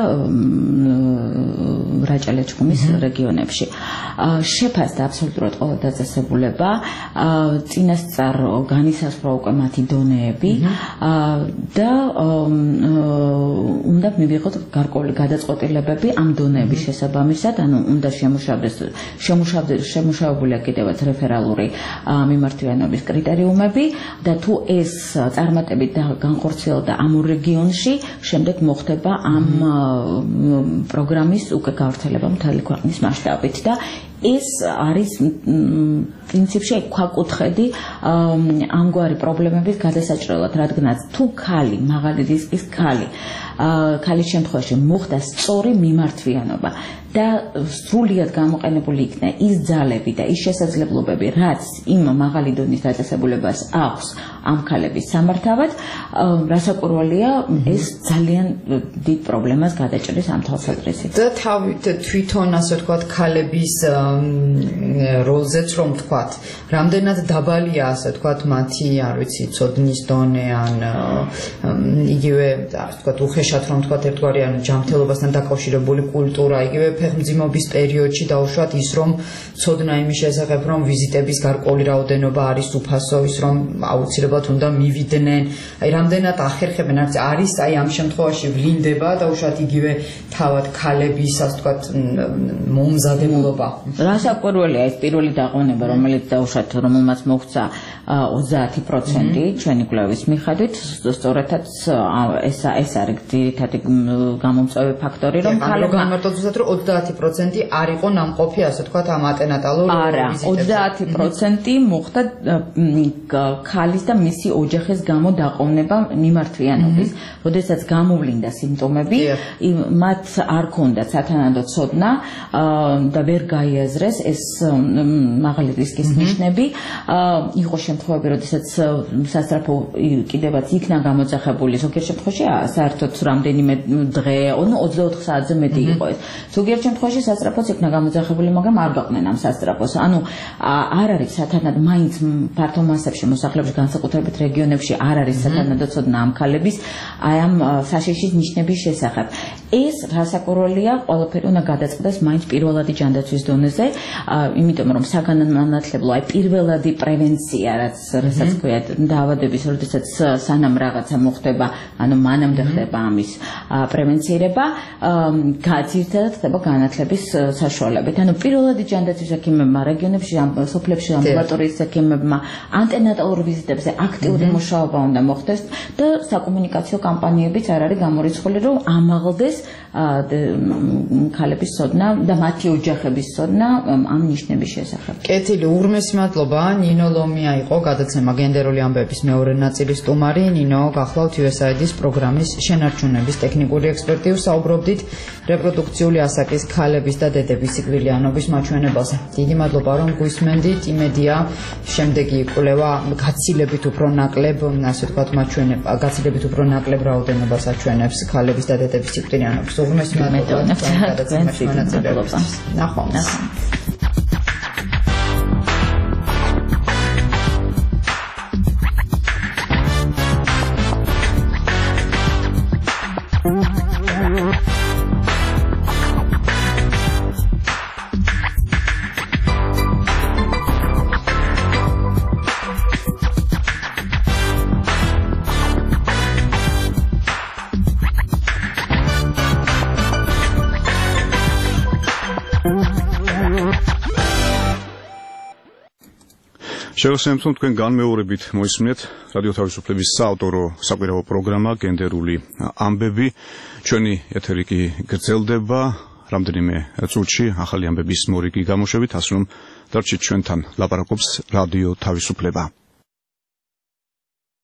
რაჭა-ლეჩხუმის რეგიონებში. შეფასდა აბსოლუტურად ყველა დაწესებულება, წინასწარ განისაზღვრა უკვე მათი დონეები და უნდა მივიღოთ გარკვეული გადაწყვეტილებები ამ დონეების შესაბამისად, ანუ უნდა შემუშავებულია კიდევაც რეფერალური მიმართვიანობის კრიტერიუმები და თუ ეს წარმატებით განხორციელდა ამ რეგიონში, შემდეგ მოხდება ამ პროგრამის უკვე გავრცელება მთელი ქვეყნის მასშტაბით და ეს არის პრინციპში ქვაკუთხედი ამგვარი პრობლემების გადასაჭრელად, რადგანაც თუ ქალი, მაღალი რისკის ქალის შემთხვევაში მოხდა სწორი მიმართვიანობა და სრულიად გამოყენებული იქნა ის ძალები და ის შესაძლებლობები, რაც იმ მაღალი დონის დაწესებულებას აქვს ამ ქალების სამართავად, რასაკვირველია, ეს ძალიან დიდ პრობლემას გადაჭრის ამ თვალსაზრისით. და თვითონ ასე ვთქვათ ქალების როლზეც რომ ვთქვათ, რამდენად დაბალია ასე ვთქვათ მათი, არ ვიცი, ცოდნის დონე ან იგივე ასე ვთქვათ უხეშად რომ ვთქვათ ერთგვარი ან ჯანმრთელობასთან დაკავშირებული კულტურა, იგივე ფეხმძიმობის პერიოდში დაუშვათ ის რომ ცოდნა იმის შესახებ რომ ვიზიტების გარკვეული რაოდენობა არის უფასო, ის რომ აუცილებლად უნდა მივიდნენ, აი რამდენად ახერხებენ, არის აი ამ შემთხვევაში ვლინდება დაუშვათ იგივე თავად ქალების ასე ვთქვათ მომზადებულობა. რასაკვირველია ეს პირველი დაყოვნება, რომელიც დაუშვათ რომელმაც მოხდა 30% ჩვენი კვლევის მიხედვით, სწორედაც ეს არის ძირითადი გამომწვევი ფაქტორი, რომ ქალებმა გამარტოთ ზუსტად რომ 30% არ იყო ნამყოფი ასე ვთქვათ ამ ატენატალურ ვიზიტებში. 30% მოხდა ქალის და მისი ოჯახის გამო დაყოვნება მიმართვიანობის, როდესაც გამოვლინდა სიმპტომები, მათ არ ქონდა სათანადო ცოდნა და ვერ გაიაზრეს ეს მაღალი რისკის ნიშნები. იყო შემთხვევები, როდესაც სასწრაფო კიდევაც იქნა გამოძახებული, ზოგიერთ შემთხვევაში საერთოდ რამდენიმე დღე, 24 საათზე მეტი იყო ეს. ზოგიერთ შემთხვევაში სასწრაფოც იქნა გამოძახებული, მაგრამ არ გაყვნენ ამ სასწრაფოს. ანუ არ არის სათანადო მაინც ფართო მასებში მოსახლეობის განსაკუთრებით რეგიონებში არ არის სათანადო ცოდნა ამ ქალების აი ამ საშიშის ნიშნების შესახებ. ეს რასაკვირველია, ყველაფერი უნდა გადაწყდეს მაინც პირველადი ჯანდაცვის დონეზე, იმიტომ რომ საგანმანათლებლო აი პირველადი პრევენცია, რასაც ქვია დაავადების, როდესაც სანამ რაღაცა მოხდება, ანუ მანამდე ხდება ამის პრევენცირება, ძირითადად ხდება განათლების საშუალებით. ანუ პირველადი ჯანდაცვის ექიმებმა რეგიონებში, სოფლებში ამბულატორიის ექიმებმა ანტენატალურ ვიზიტებზე აქტიური მუშაობა უნდა მოხდეს და საკომუნიკაციო კამპანიებიც არ არის გამორიცხული, რომ ამაღლდეს ქალების ცოდნა და მათი ოჯახების ცოდნა ამ ნიშნების შესახებ. კეთილი, უღრმესი მადლობა. ნინო ლომია იყო გადაცემა გენდერული ამბების მეორე ნაწილის სტუმარი. ნინო, გახლავთ USAID-ის პროგრამის შენარჩუნების ტექნიკური ექსპერტი. ვსაუბრობდით რეპროდუქციული ასაკის ქალების და დედების სიკვდილიანობის მაჩვენებაზე. დიდი მადლობა, რომ გვისმენდით. იმედია, შემდეგი იკვლევა გაცილებით უფრო ნაკლებ, ასე ვთქვათ, მაჩვენება, გაცილებით უფრო ნაკლებ რაოდენობას აჩვენებს ქალების და დედების სიკვდილიანობის. უღრმესი მადლობა. გადაცემაში მონაწილეობისთვის. ნახვამდის. შევასრულებთ თქვენ განმეორებით მოისმინეთ რადიო თავისუფლების საავტორო საკვირაო პროგრამა გენდერული ამბები. ჩვენი ეთერი კი გრძელდება რამდენიმე წუთში ახალი ამბების მორიგი გამოშვებით, ასე რომ დარჩით ჩვენთან. ლაპარაკობს რადიო თავისუფლება.